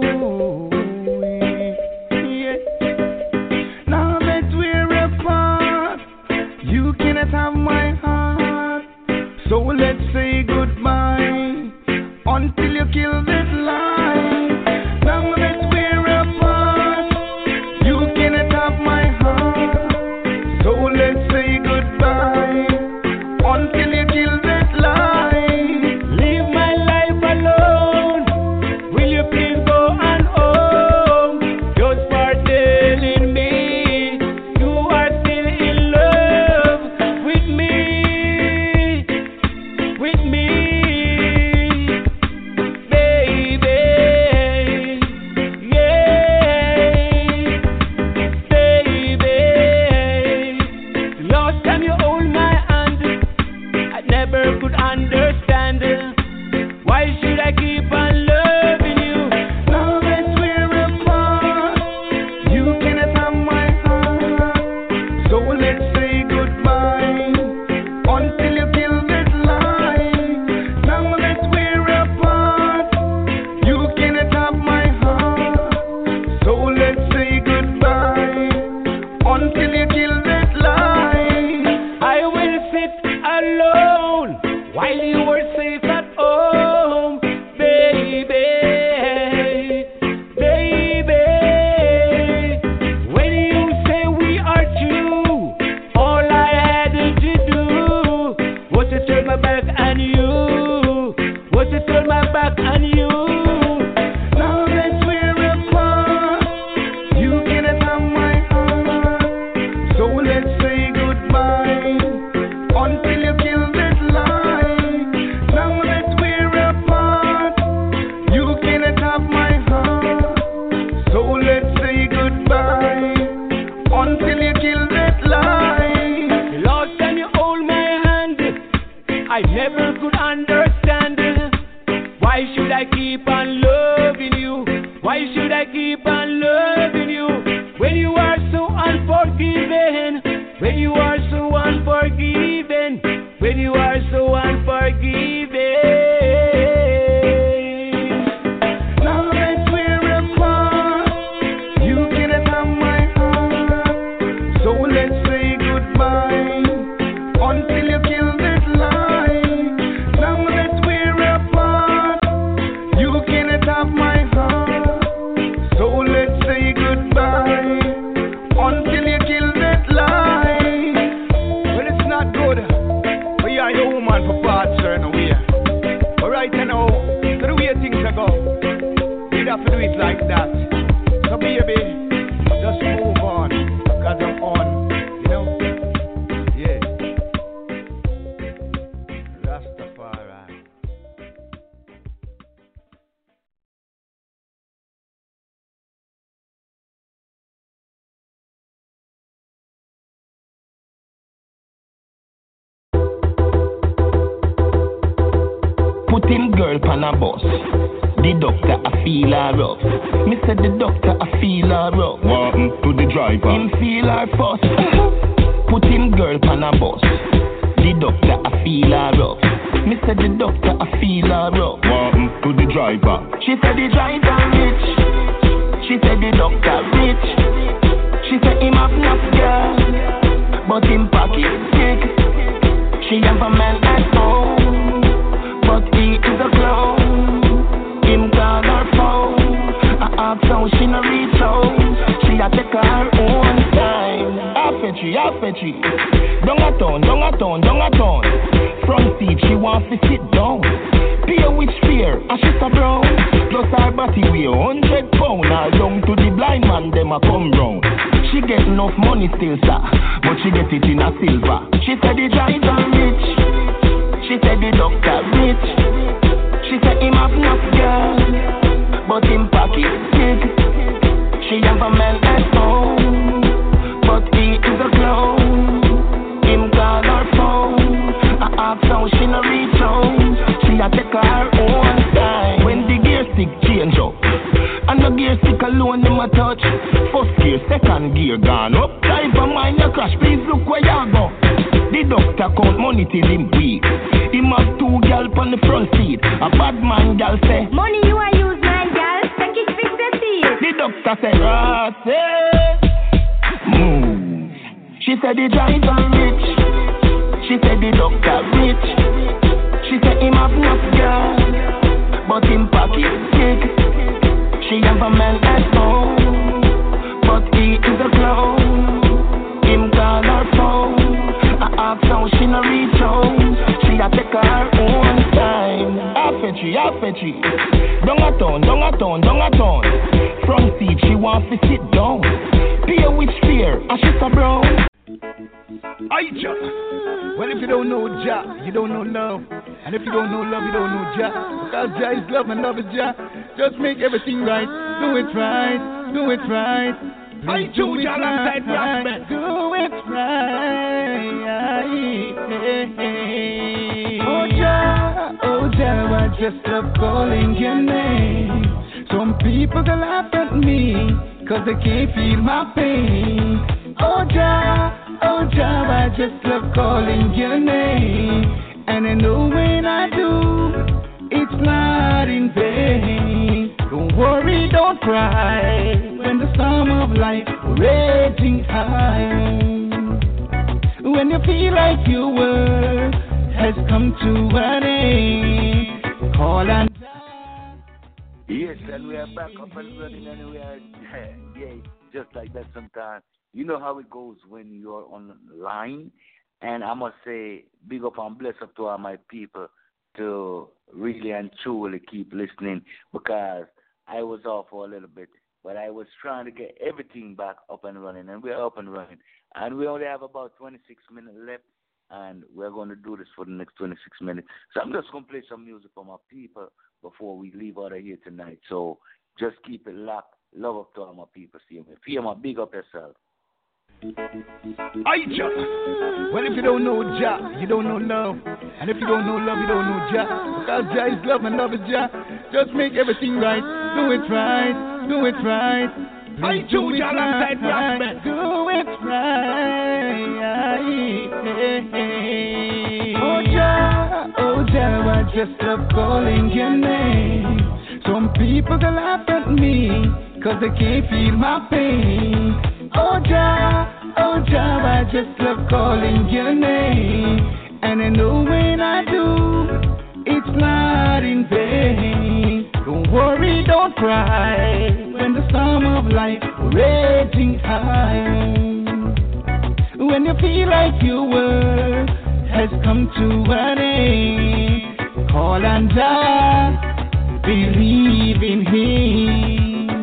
yeah. Now that we're apart, you cannot have my heart. So let's say goodbye until you kill this lie. Now that we're apart, you cannot have my heart. So let's say goodbye until you kill that lie. Leave my life alone. Will you please go on home? Just for telling me you are still in love with me, with me, baby. Yeah, baby. Last time you hold my hand, I never could understand. Why should I keep on loving you? Now that we're apart, you cannot have my heart. So let's say goodbye until you kill that lie. Now that we're apart, you cannot have my heart. So let's say goodbye until you kill that lie. I will sit alone while you were safe at home, baby, baby. When you say we are two, all I had to do was to turn my back on you, was to turn my back on you. Now that we're apart, you cannot have my heart. So let's say goodbye until you kill that lie. Now that we're apart, you cannot have my heart. It's like that. So baby, just move on, cause I'm on, you know? Yeah. Rastafari. Put him girl pan a bus. The doctor a feel her rough. Me said the doctor a feel her rough. What to the driver? Him feel her fuss. Put him girl pan a bus. The doctor a feel her rough. Me said the doctor a feel her rough. What to the driver? She said the driver rich. She said the doctor rich. She said him have enough girl, but him pocket sick. She have a man at home, but he is a clown. Him call her phone. I ask how she no reach out. She a take her own time. Half a tree, half a tree. Down a town, down a town, down a town. Front seat, she want to sit down. Pay which fear, and she's a brown. Plus her body weigh hundred pound. All down to the blind man, them a come round. She get enough money still, sir, but she get it in a silver. She said the driver rich. She said the doctor rich. She said him have enough girl, but him pocket sick. She have a man at home, but he is a clown. Him call her phone. I ask how she no reach home. She a take her own time. When the gear stick change up, and the gear stick alone him a touch. First gear, second gear gone up. Driver mind your crash, please look where you go. The doctor count money till him weak. Him have two gal on the front seat. A bad man gal say, money you a use my gal, take it fix the teeth. The doctor say, Rossi, move. She said the driver rich. She said the doctor rich. She said him have enough girl, but him pocket sick. She have a man at home, but he is a clown. Him call her phone. I ask how she no reach home. She a take her own time. Half a tree, half a tree. Down a town, down a town, down a town. Front seat, she want to sit down. Pay which fear, and she's a brown. Aija. Well, if you don't know Jah, you don't know love. And if you don't know love, you don't know Jah. Because Jah is love and love is Jah. Just make everything right. Do it right. Do it right. I do it right. Do it right. Oh Jah, oh Jah, I just love calling your name. Some people they laugh at me, cause they can't feel my pain. Oh Jah, oh Jah, I just love calling your name. And I know when I do, it's not in vain. Don't worry, don't cry, when the storm of life raging high. When you feel like your world has come to an end, call and yes, and we are back up and running and we are, yeah, just like that sometimes. You know how it goes when you're online. And I must say, big up and bless up to all my people to really and truly keep listening, because I was off for a little bit, but I was trying to get everything back up and running, and we're up and running. And we only have about twenty-six minutes left, and we're going to do this for the next twenty-six minutes. So I'm just going to play some music for my people before we leave out of here tonight. So just keep it locked. Love up to all my people. See you. Fiema, big up yourself. Aija. Well, if you don't know Jah, you don't know love. And if you don't know love, you don't know Jah. Because Jah is love and love is Jah. Just make everything right. Do it right. Do it right. I do it alongside right. Do it right. Oh Jah, oh Jah, I just love calling your name. Some people they laugh at me, cause they can't feel my pain. Oh Jah, oh Jah, I just love calling your name. And I know when I do, it's not in vain. Don't worry, don't cry, when the storm of life raging high. When you feel like your world has come to an end, call on Jah, believe in Him.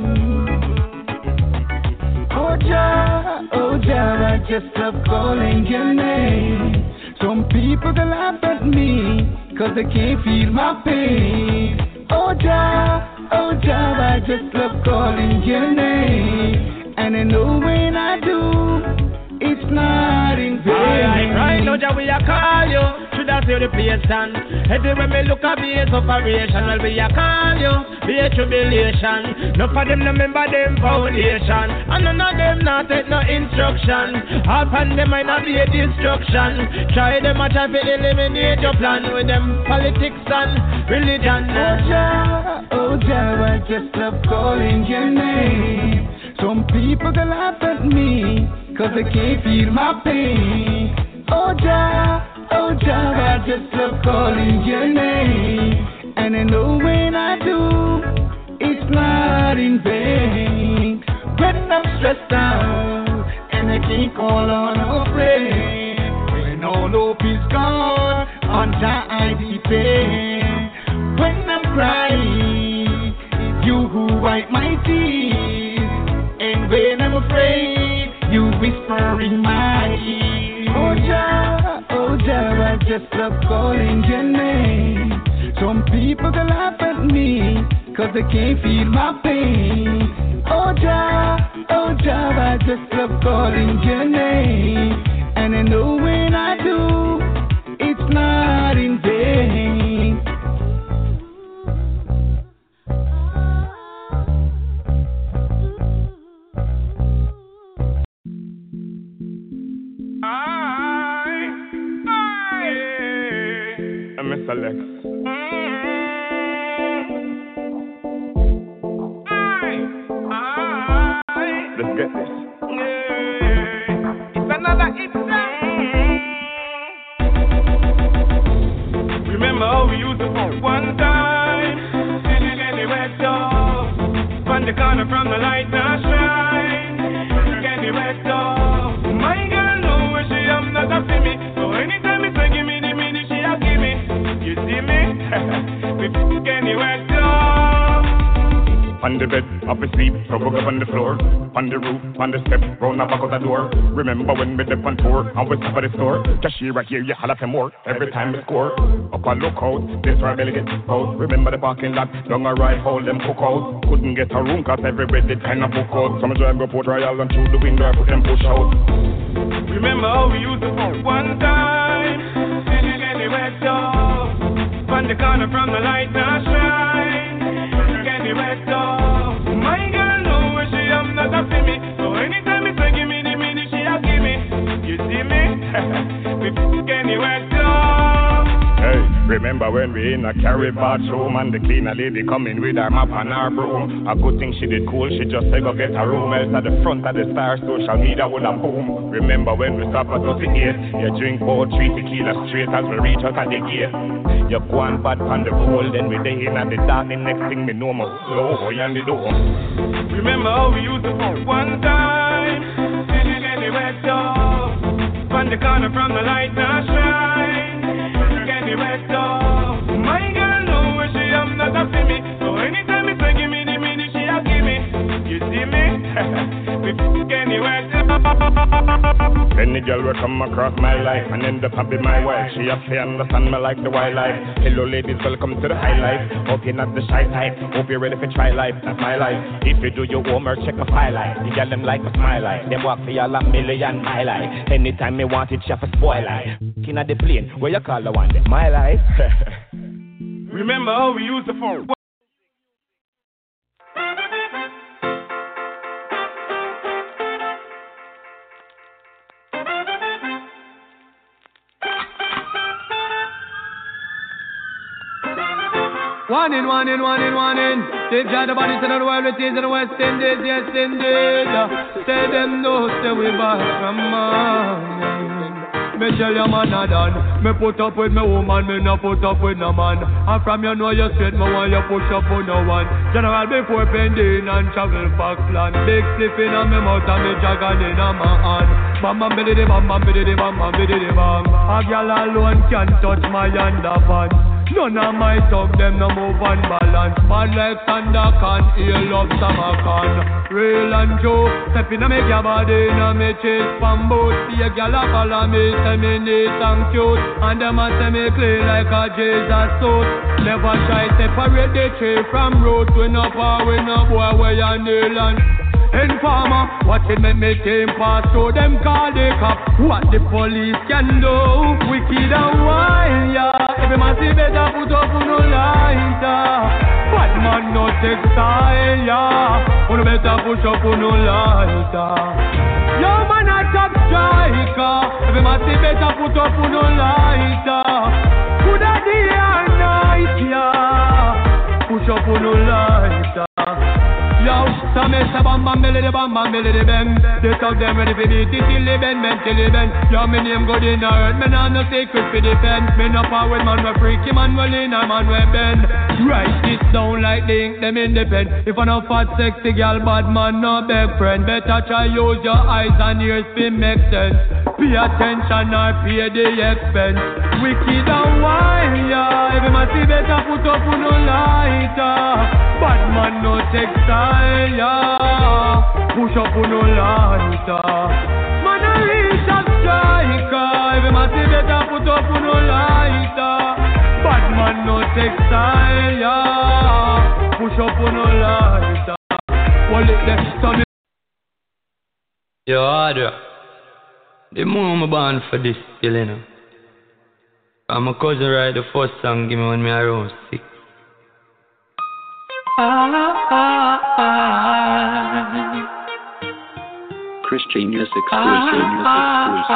Jah, oh Jah, I just love calling your name. Some people they laugh at me, cause they can't feel my pain. Oh Jah, oh Jah, I just love calling your name. And I know when I do, it's not in vain. Alright, right now Jah we a call you. Should I see the place stand? Everywhere me look at be a separation. Well we a call you, be a tribulation. None of them no remember them foundation, and none of them not take no instruction. Half and them might not be a destruction. Try them a try to eliminate your plan with them politics and religion. Oh Jah, oh Jah, I just love calling your name. Some people they laugh at me, cause they can't feel my pain. Oh Jah, oh Jah, I just love calling your name. And I know when I do, it's not in vain. When I'm stressed out, and I can't call on a friend. When all hope is gone, on Jah I depend. When I'm crying, it's you who wipe my tears. And when I'm afraid, you whisper in my ear. Oh Jah, oh Jah, I just love calling your name. Some people they laugh at me, cause they can't feel my pain. Oh Jah, oh Jah, I just love calling your name. And I know when I do, it's not in vain. Mister Lex. Let's get this. It's another hit. Remember how we used to fuck one time? Did it anywhere so? From the corner from the light now shine. Anywhere so? My girl know where she am, not a see me. So anytime it's like give me the minute she a give me. You see me? We fuck anywhere so. On the bed, up asleep, so go up on the floor. On the roof, on the step, round the back of the door. Remember when we dip on tour, and we stop at the store. Cashier right here, you holla for more, every time we score. Up on lookout, this where I belly get out. Remember the parking lot, down a ride, hold them cook out. Couldn't get a room, cause every bed did kind of book out. Some drive go Port Royal, and through the window, I put them push out. Remember how we used to fuck one time? Did it anywhere so? From the corner from the light now shine. Anywhere so? My girl know where she am, not a see me. So anytime it's like give me the minute she a give me. You see me? We fuck anywhere so. Hey, remember when we in a carry bathroom and the cleaner lady coming with her mop and her broom. A good thing she did cool, she just said go get a room. Else at the front of the star social media would have boom. Remember when we stop at thirty-eight, you drink about three tequila straight as we reach out at the gate. You go and bad on the pole, then we day in at the dark, the next thing me know more slow boy on the door. Remember how we used to fuck one time? Did it anywhere so? From the corner from the light now shine. Anywhere so? My girl know where she am, not a see me. So anytime it's like give me the minute she a give me. You see me? We fuck anywhere so. Any girl will come across my life and end up happy my wife. She have to understand me like the wildlife. Hello ladies, welcome to the high life. Hope you're not the shy type. Hope you're ready for try life. That's my life. If you do your homework, check my file life. You get them like a smile life. Them walk for y'all a million my life. Anytime me want it, she have a spoil life. King of the plane, where you call the one day? My life. Remember how we used to fuck. One in, one in, one in, one in. They've tried the bodies to the world, it is in the West Indies, yes indeed. Say them no, say we back from morning. Me tell you man a done. Me put up with me woman, me no put up with no man. And from you know you straight, me want you push up on no one. General before pending and travel Foxland. Big slip in a me mouth and me dragon in a my hand. Bam bam biddy bam bam biddy bam bam biddy bam. A girl alone can touch my underpants. None of my talk, them no move unbalanced. Bad like thunder can heal up summer can. Real and Joe, step in a make your body in a me chase from boat. See a gal a follow me, say me neat and cute. And them a say me clean like a Jesus suit. Never try separate the tree from root. We no power, we no boy, we a nail and informer, watch it make me team pass through. Them call the cop, what the police can do. Wicked and wild, yeah. Every man see better put up on no lighter. Bad man no take style, yeah. Uno better push up on no lighter. Yo man a top striker. Every man see better put up on no lighter. Good a day and night, yeah. Push up on no lighter. Yo, some say bam bam belly the bam bam belly the bang. They talk them ready for beat it till they bend, bend till they bend. Yo, me name good in the earth, me nah no secret for defend. Me no power man we freaky man we lean a man we bend. Write this down like the ink them independent. If I no fat sexy girl bad man no beg friend. Better try use your eyes and ears to make sense. Pay attention or pay the expense. Wicked and wild, yeah. Every man see better put up on no lighter. Bad man no take style, yeah. Push up on no lighter. Man a reach a striker. Every man see better put up on no lighter. Bad man no take style, yeah. Push up on no lighter. Well it there, so me. Yo, Adra. The more I'm born for this, you know. And my cousin write the first song, give me when me around six. Christian music, Christian music,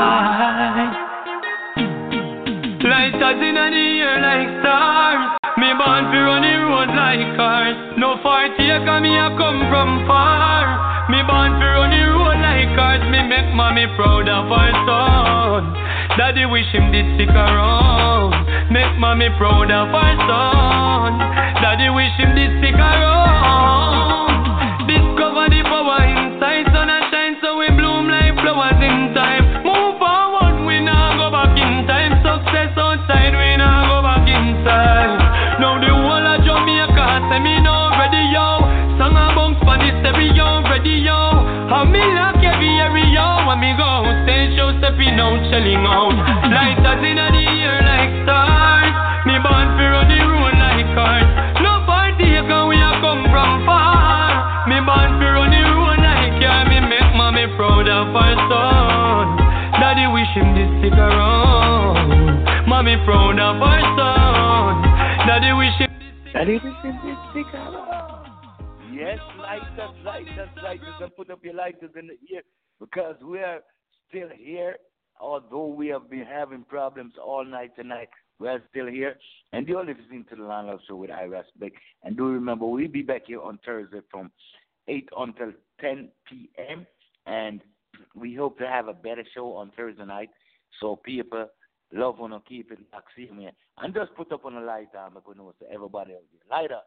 Lighters in the air like stars. Me born for run the road like cars. No far take me I come from far. Me born for run the road like cars. Me make mommy proud of her son. Daddy wish him did stick around. Make mommy proud of her son. Daddy wish him did stick around. Discover the power inside. Sun and shine so we bloom like flowers in time. Move forward, we now go back in time. Success outside, we now go back inside. Now the whole of Jamaica say me now ready yo. Song a bounce for the stereo ready yo. How me lock every area when me go. Stage show stepping out, shelling out. Lighters in the air like stars. Me born for run the road like cars. No party can we a come from far. Me born for run the road like car. Me make mommy proud of her son. Daddy wish him to stick around. Mommy proud of her son. Daddy wish him to stick Daddy wish him to stick around. Yes, lighters, lighters, lighters, and put up your lighters in the ear because we are still here. Although we have been having problems all night tonight, we are still here. And you're listening to the Landlord Show with Ira Beck. And do remember, we'll be back here on Thursday from eight until ten p.m. And we hope to have a better show on Thursday night. So people, love on to keep it like see me. And just put up on the lighter and make know to everybody out there. Lighter.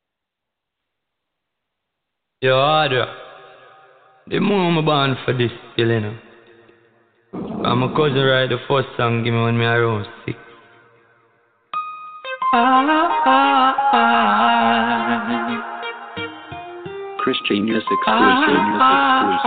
Yo, Adra. The more I'm born for this, you know. And my cousin write the first song, give me when me around six. Christian music, Christian music,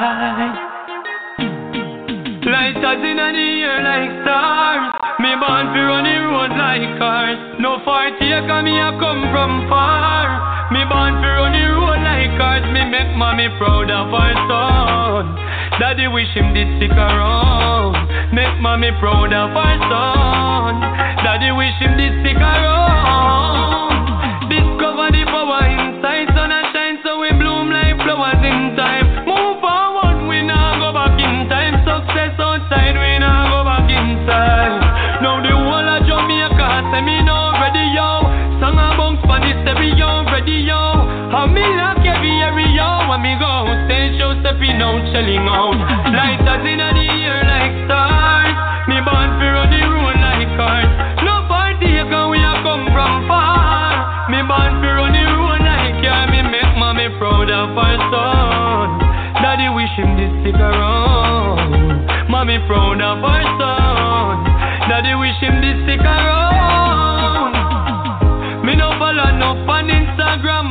Lighters in the air like stars. Me born for run the road like cars. No far take me I come from far. Me born for run the road like cars. Me make mommy proud of her son. Daddy wish him did stick around. Make mommy proud of her son. Daddy wish him did stick around. Discover the power inside. Sun and shine so we bloom like flowers in time. Move forward, we now go back in time. Success outside, we now go back inside. Now the whole of Jamaica say me now ready yo. Song a bounce for the stereo ready yo. How me lock every area when me go. Stage show stepping out, shelling out. Lighters in the air like stars. Me born for run the road like cars. No party can we a come from far. Me born for run the road like car. Me make mommy proud of her son. Daddy wish him to stick around. Mommy proud of her son. Daddy wish him to stick around.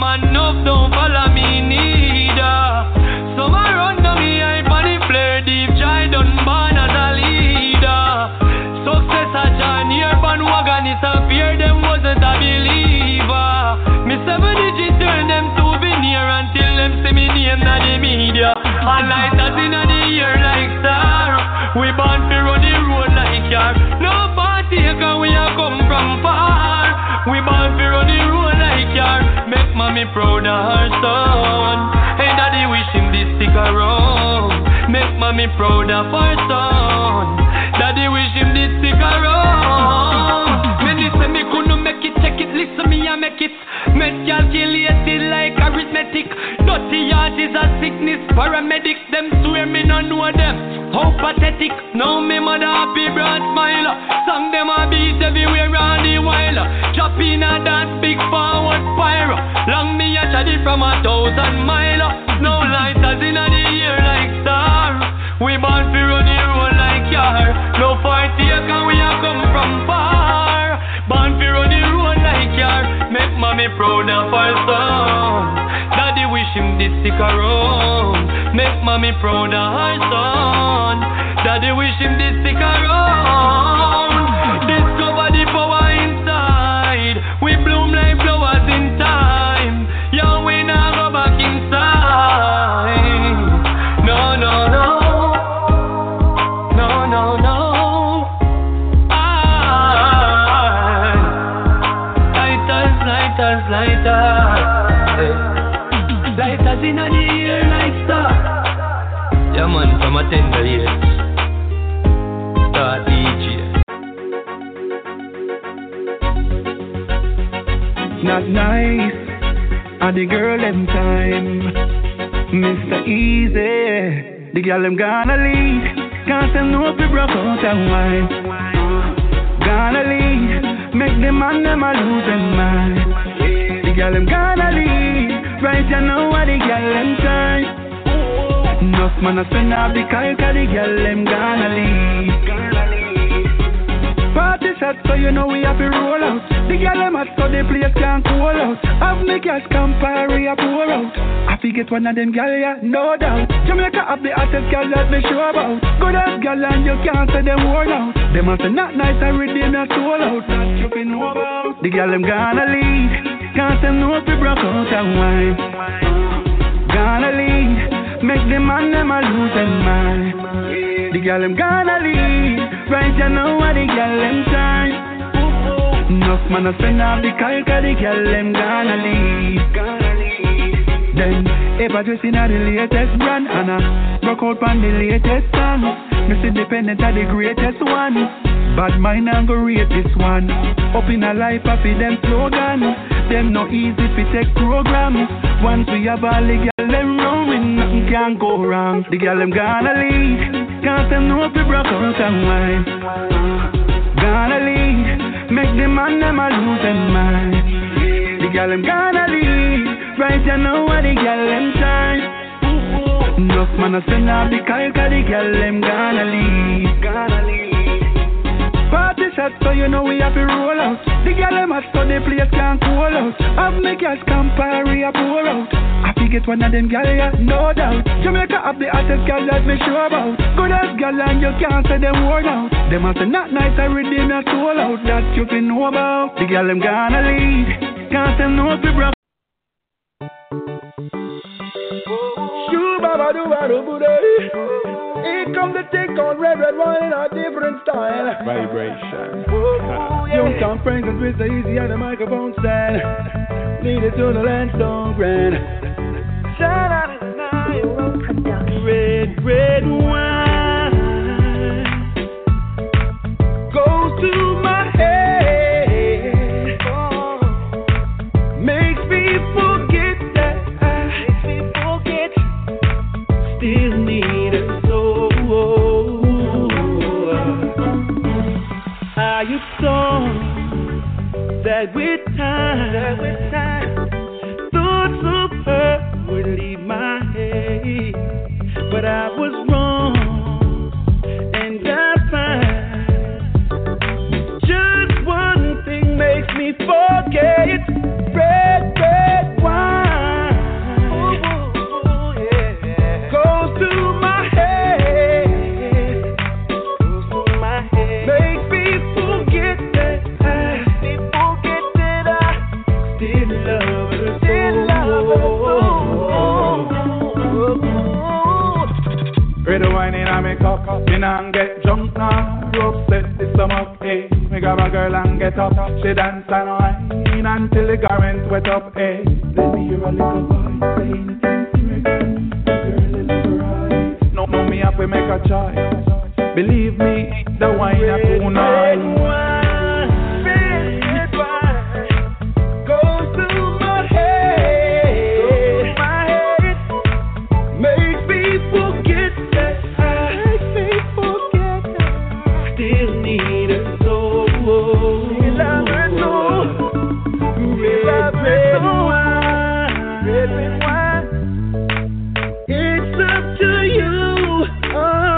man enough, don't follow me neither. Some a run to me hype on the flare, deep joy done born as a leader. Success a John here, bandwagon is a fear, them wasn't a believer. Me seven digit turn them souvenir until them see me name na the media. And lighters in the ear like star. We born to run the road like car. No party can we a come from far. We born to run the road like car. Make mommy proud of her son. Hey daddy wish him this stick around. Make mommy proud of her son. Daddy wish him this stick around. Me listen me couldn't make it, check it, listen me I make it. Med calculated like arithmetic. Dirty heart is a sickness. Paramedics, them swear me no know them. How pathetic. Now me mother happy broad smile. Song them a beat everywhere round the while. Drop in a dance big forward pyro. Long me a chatty from a thousand mile. No lighters in the ear like star. We born to run the road like car. No party can we a come from far. Born to run the road like car. Make mommy proud of her son. Daddy wish him this stick around. Make mommy proud of her son. Daddy wish him this stick around. Discover the power inside. We bloom like flowers in time. Yo, we now go back inside. No, no, no. No, no, no. Lighters, lighters, lighters in the ear like star. Yeah man, from a tender age, start D J. Not nice, and the girl them time, Mister Easy. The girl them gonna leave, cause them know if we broke out and wine. Gonna leave, make them man them a lose them mind. The girl them gonna leave, right you know what the girl them time. Enough man a spend off the car, cause the girl them gonna leave. Party shot so you know we have to roll out. The girl them hot so the place can't cool out. Have me cash compare a pour out. I forget one of them girl yeah, no doubt. Jamaica have the hottest girl that me sure about. Good as girl and you can't say them worn out. Them a say not nice and redeem your soul out. That you fi know about. The girl them gonna leave, cause them know if we broke out and wine. Gonna leave, make them man them a lose them mind. The girl them gonna leave, right you know what the girl them time. Enough man a spend off the car, cause the girl them gonna leave. Then, if I dress in a the latest brand, and I rock out on the latest song. Miss Independent are the greatest one. Bad mind and go rate this one. Up in a life I feel them slogan. Them no easy fi take program. Once we have all the girl them roaming, nothing can go wrong. The girl them gonna leave, cause them know if we broke out and wine. Gonna leave, make them man them a lose them mind. The girl them gonna leave, right you know what the girl them time. Enough man a spend off the car, cause the girl them gonna leave. Gonna leave. Party shot so you know we have to roll out. The girl them hot so the place can't cool out. Have me cash compare a pour out. I forget one of them girl yeah, no doubt. Jamaica have the hottest girl that me sure about. Good as girl and you can't say them worn out. Them a say not nice and redeem your soul out. That you fi know about. The girl them gonna leave, cause them know if we broke. Shoo baba do ba do booty. Here come the tick on red, red wine in a different style. Vibration. Oh, yeah. Young Tom Franklin twist the easy on the microphone stand. Lead it to the landstone brand. Shout out to the night. Red, red wine goes to my head. Oh. Makes me forget that I makes me forget. Still need a soul. Are you told that with time, that with time, thoughts of her would leave my head? But I was wrong. love her so. In love her so. Red wine in a me cup, in and get drunk now. Rope set the stomach, hey. Me grab a girl and get up. She dance and whine until the garment wet up, hey. Let me hear a little voice saying things to girl is right. No, no, me have to make a choice. Believe me, the wine is too nice. Red wine, red wine, goes through my head, my head, make me forget that I, make me forget that I still need her so. Love her so. Red, red wine, red, red wine. It's up to you. Oh,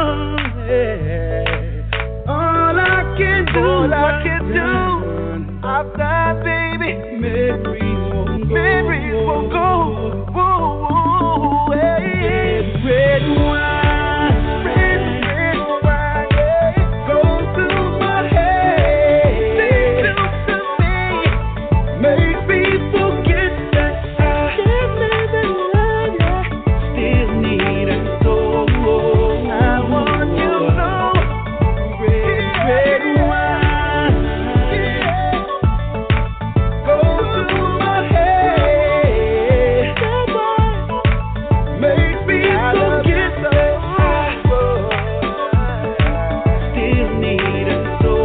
yeah. All I can do, all I can do. After baby, memories won't go. Memories won't go. Whoa, whoa, hey. Red wine, red, red wine, yeah. Goes through my head. Sing to me, make me forget that I can't live in love, yeah. Still need her so. I want you to know, red, red wine, yeah. Goes through my head. Make me forget that I still need her so.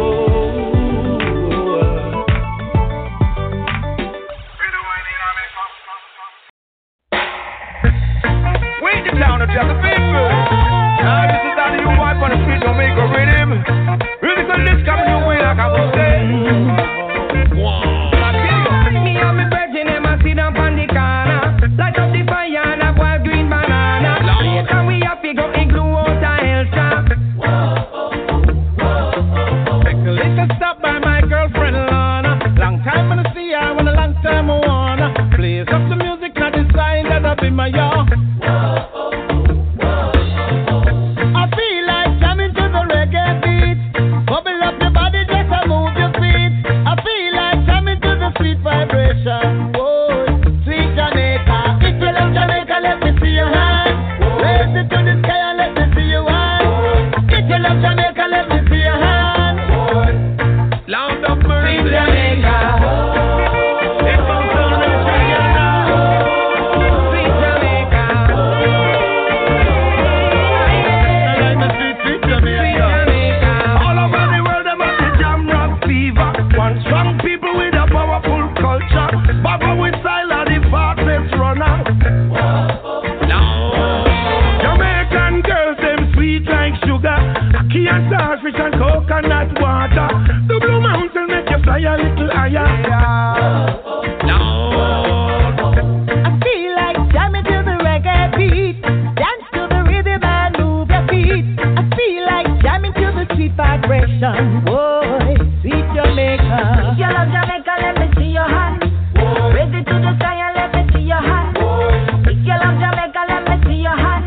Wait the town of just a people. Now this is how you wipe on the street, don't make a rhythm. Really good list coming your way like I was saying. Me and me virgin, them a sit down on the corner. Light up the fire and a wild green banana. Later we have to go igloo out a hell shop. Take a little stop by my girlfriend Lana. Long time when I see her, when a long time I wanna. Plays up the music, not the sign that I've been my yard. I feel like jamming to the reggae beat. Bubble up your body, just a move your feet. I feel like jamming to the sweet vibration. Whoa, sweet Jamaica. If you love Jamaica, let me see your hand. Raise it to the sky and let me see your hand. If you love Jamaica, let me see your hand. Loud up mercy, sweet Jamaica. It comes on the trigger now. Sweet Jamaica. Like the sweet, sweet Jamaica. All over the world, them have the jam rock fever. One strong people with a powerful culture. Baba with style are the fastest runner. Jamaican girls, them sweet like sugar. Ackee and starfish and coconut water. The Blue Mountain make you fly a little higher. I feel like jamming to the reggae beat. Dance to the rhythm and move your feet. I feel like jamming to the sweet vibration. Boy, sweet Jamaica. If you love Jamaica, let me see your hand. Raise it to the sky and let me see your hand. If you love Jamaica, let me see your hand.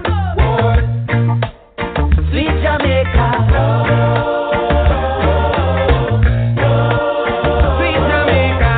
Sweet Jamaica. Sweet Jamaica.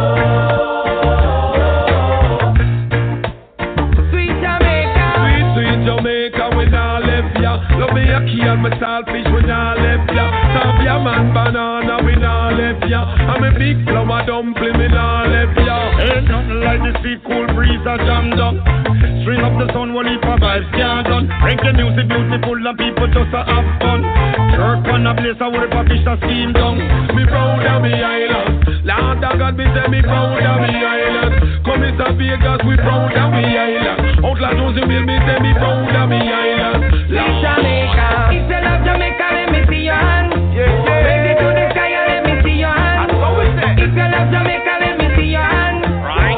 Sweet Jamaica. Sweet, sweet Jamaica, we nah left ya. Love me a key and my saltfish, we nah left ya. Savia man banana, we nah left ya. I'm a big flower dumpling, we nah left ya. Ain't nothing like the sweet cool breeze that jam down. String up the sun, one heap of vibes can't done. Reggae music beautiful and people just a have fun. Jerk on a place I would have fish a steam down. Me proud of me island. Lord of God, me say me proud of me island. Come Mister Vegas, we proud of me island. Outlaw Josie will me say me proud of me island. Sweet Jamaica. If you love Jamaica, let me see your hand. Yeah, yeah. Raise it to the sky and let me see your hand. That's what we say. If you love Jamaica, let me see your hand. Right.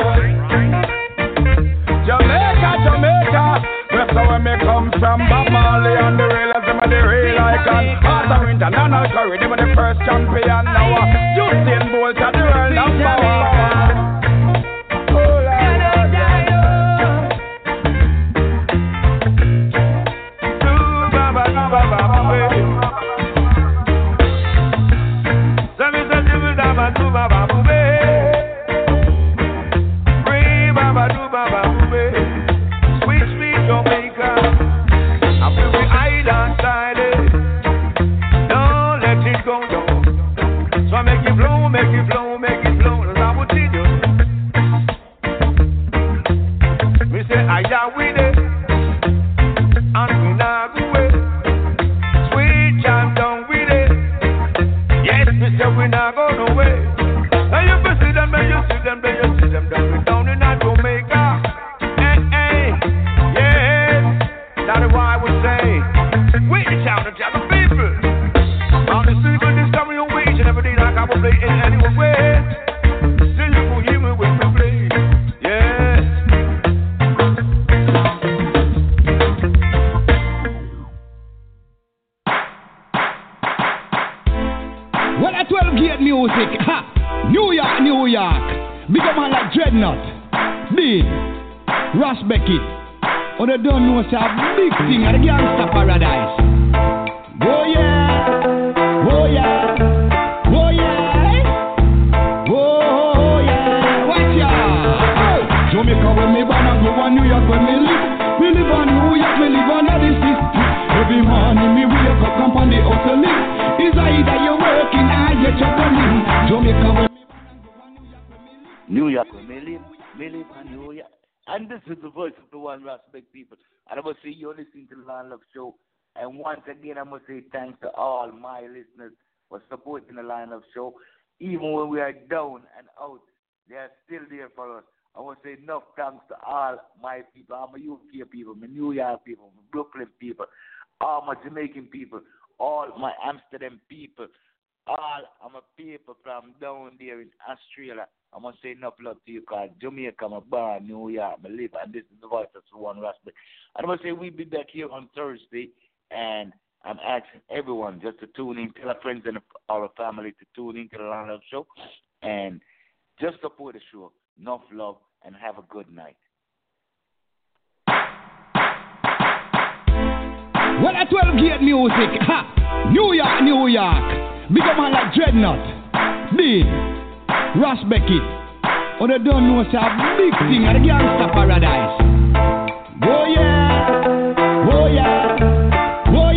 Jamaica, Jamaica. That's where me come from. Bob Marley and the real, them are the real icon. Arthur International Curry, them are the first champion now. Usain Bolt at the world number one. Dean, Ross Beckett. Oh, they don't know it's a big thing at the Gangsta Paradise. Oh yeah, oh yeah, oh yeah, oh yeah. Watch ya. Oh. Jamaica when me born and go on New York when me live. Me live on New York, me live on the city. Every morning me wake up come on the hotel live. It's either you're working or you're juggling. Jamaica when me born and go on New York when me live. New York when me live, me live on New York. And this is the voice of the one respect people. And I must say you're listening to the Land Love Show. And once again, I must say thanks to all my listeners for supporting the Land Love Show. Even when we are down and out, they are still there for us. I want to say enough thanks to all my people, all my U K people, my New York people, my Brooklyn people, all my Jamaican people, all my Amsterdam people, all of my people from down there in Australia. I must say enough love to you because Jamaica, my bar, New York, my live, and this is the voice of One Rasper. And I must say we'll be back here on Thursday, and I'm asking everyone just to tune in, tell our friends and our family to tune into the Land Love Show, and just support the show. Enough love, and have a good night. Well, at twelve gate music, ha! New York, New York. Big up man like Dreadnought, Dean, Ross Beckett. Oh, they don't know it's a big thing at the Gangsta Paradise. Oh yeah, oh yeah, oh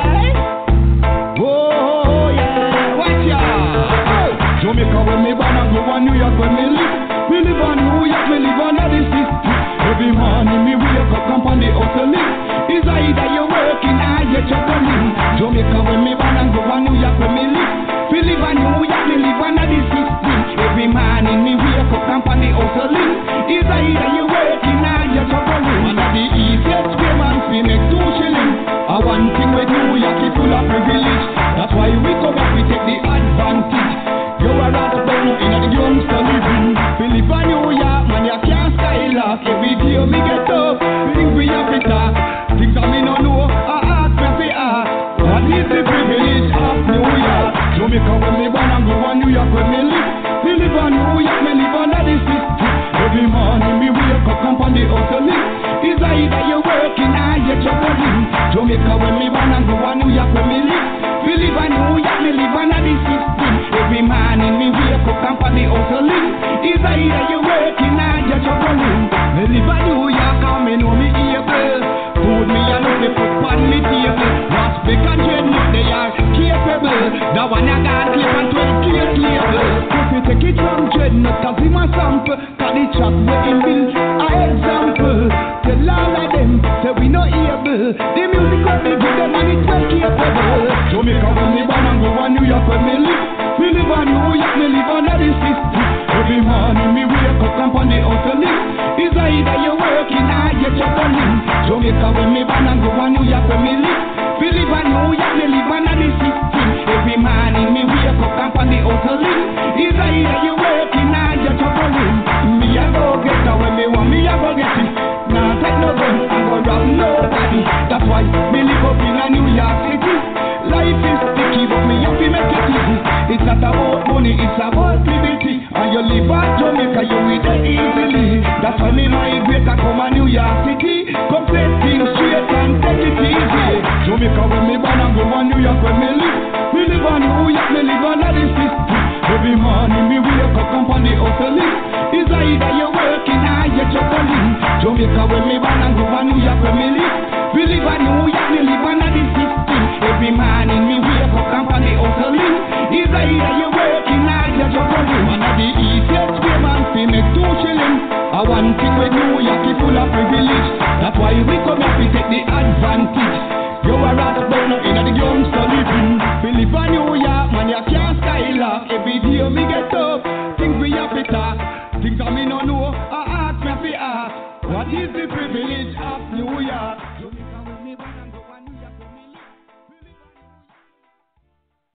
yeah, oh yeah. Watch ya. Oh. Jamaica when me born and go on New York when me live. Me live on New York, me live on the city. Every morning me wake up come on the hotel live. It's either you're working or you're juggling. Jamaica when me born and go on New York when me live. Me live on New York, me live on the city. Every morning me wake up come on the hotel live. It's either you're working or you're juggling. One of the easiest way man fi make two shilling. A one thing with New York is full of privilege. That's why we come up, we take the advantage. You are out of town in the youngster living. Philip and New York, man, you can't skylark. Every day me get up, things we have it up. Things I me no know, I ask me fi ask. What is the privilege of New York? Jamaica when me born and go on New York when me live. Me live on New York, me live on the city. Every morning me wake up, come on the hotel live. It's either you're working or you're juggling. Jamaica when me born and go on New York when me live. Me live on New York, me live on the city. Every morning me wake up, come on the hotel live. It's either you're working or you're juggling. Me live on New York and me know me able. Food me and me put on me table. Prospect and Dreadnought, they are capable. The one I got clip and twelve clear label. If you take it from Dreadnought, cause him a sample. Cause the track where him build a example. Tell all of them, say we no able. The music what me give them and it's well capable. Jamaica when me born and go on New York when me live. Me live on New York, me live on the city. Every morning me wake up, come on the hotel live. It's either you're working or you're juggling. Jamaica when me born and go on New York when me live. Me live on New York, me live on the city. Every morning me wake up, come on the hotel live. It's either you're working or you're juggling. Me a go get it when me want, me a go get it. Nah, take no gun, I go rob nobody. That's why me live up in a New York City. Life is sticky, but me have to make it easy. It's not about money, it's about liberty. And you live at Jamaica, you with it easily. That's why me migrate and come a New York City. Come set things straight and take it easy. Jamaica when me born and go on New York when me live. Me live on New York, me live on the city. Every morning me wake up, come on the hotel live. It's either you're working or you're juggling. Jamaica when me born and go on New York when me live. We live on New York, me live on the city. Every morning me wake up, come on the hotel live. It's either you're working or you're juggling. One of the easiest way man fi make two shilling. A one thing with New York is full of privilege. That's why we come here to take the advantage. You are out of town in the youngster living. We live on New York, man, you can't skylark. Every day me get up, things we have to talk. Things I me no know, I ask me fi ask. What is the privilege of New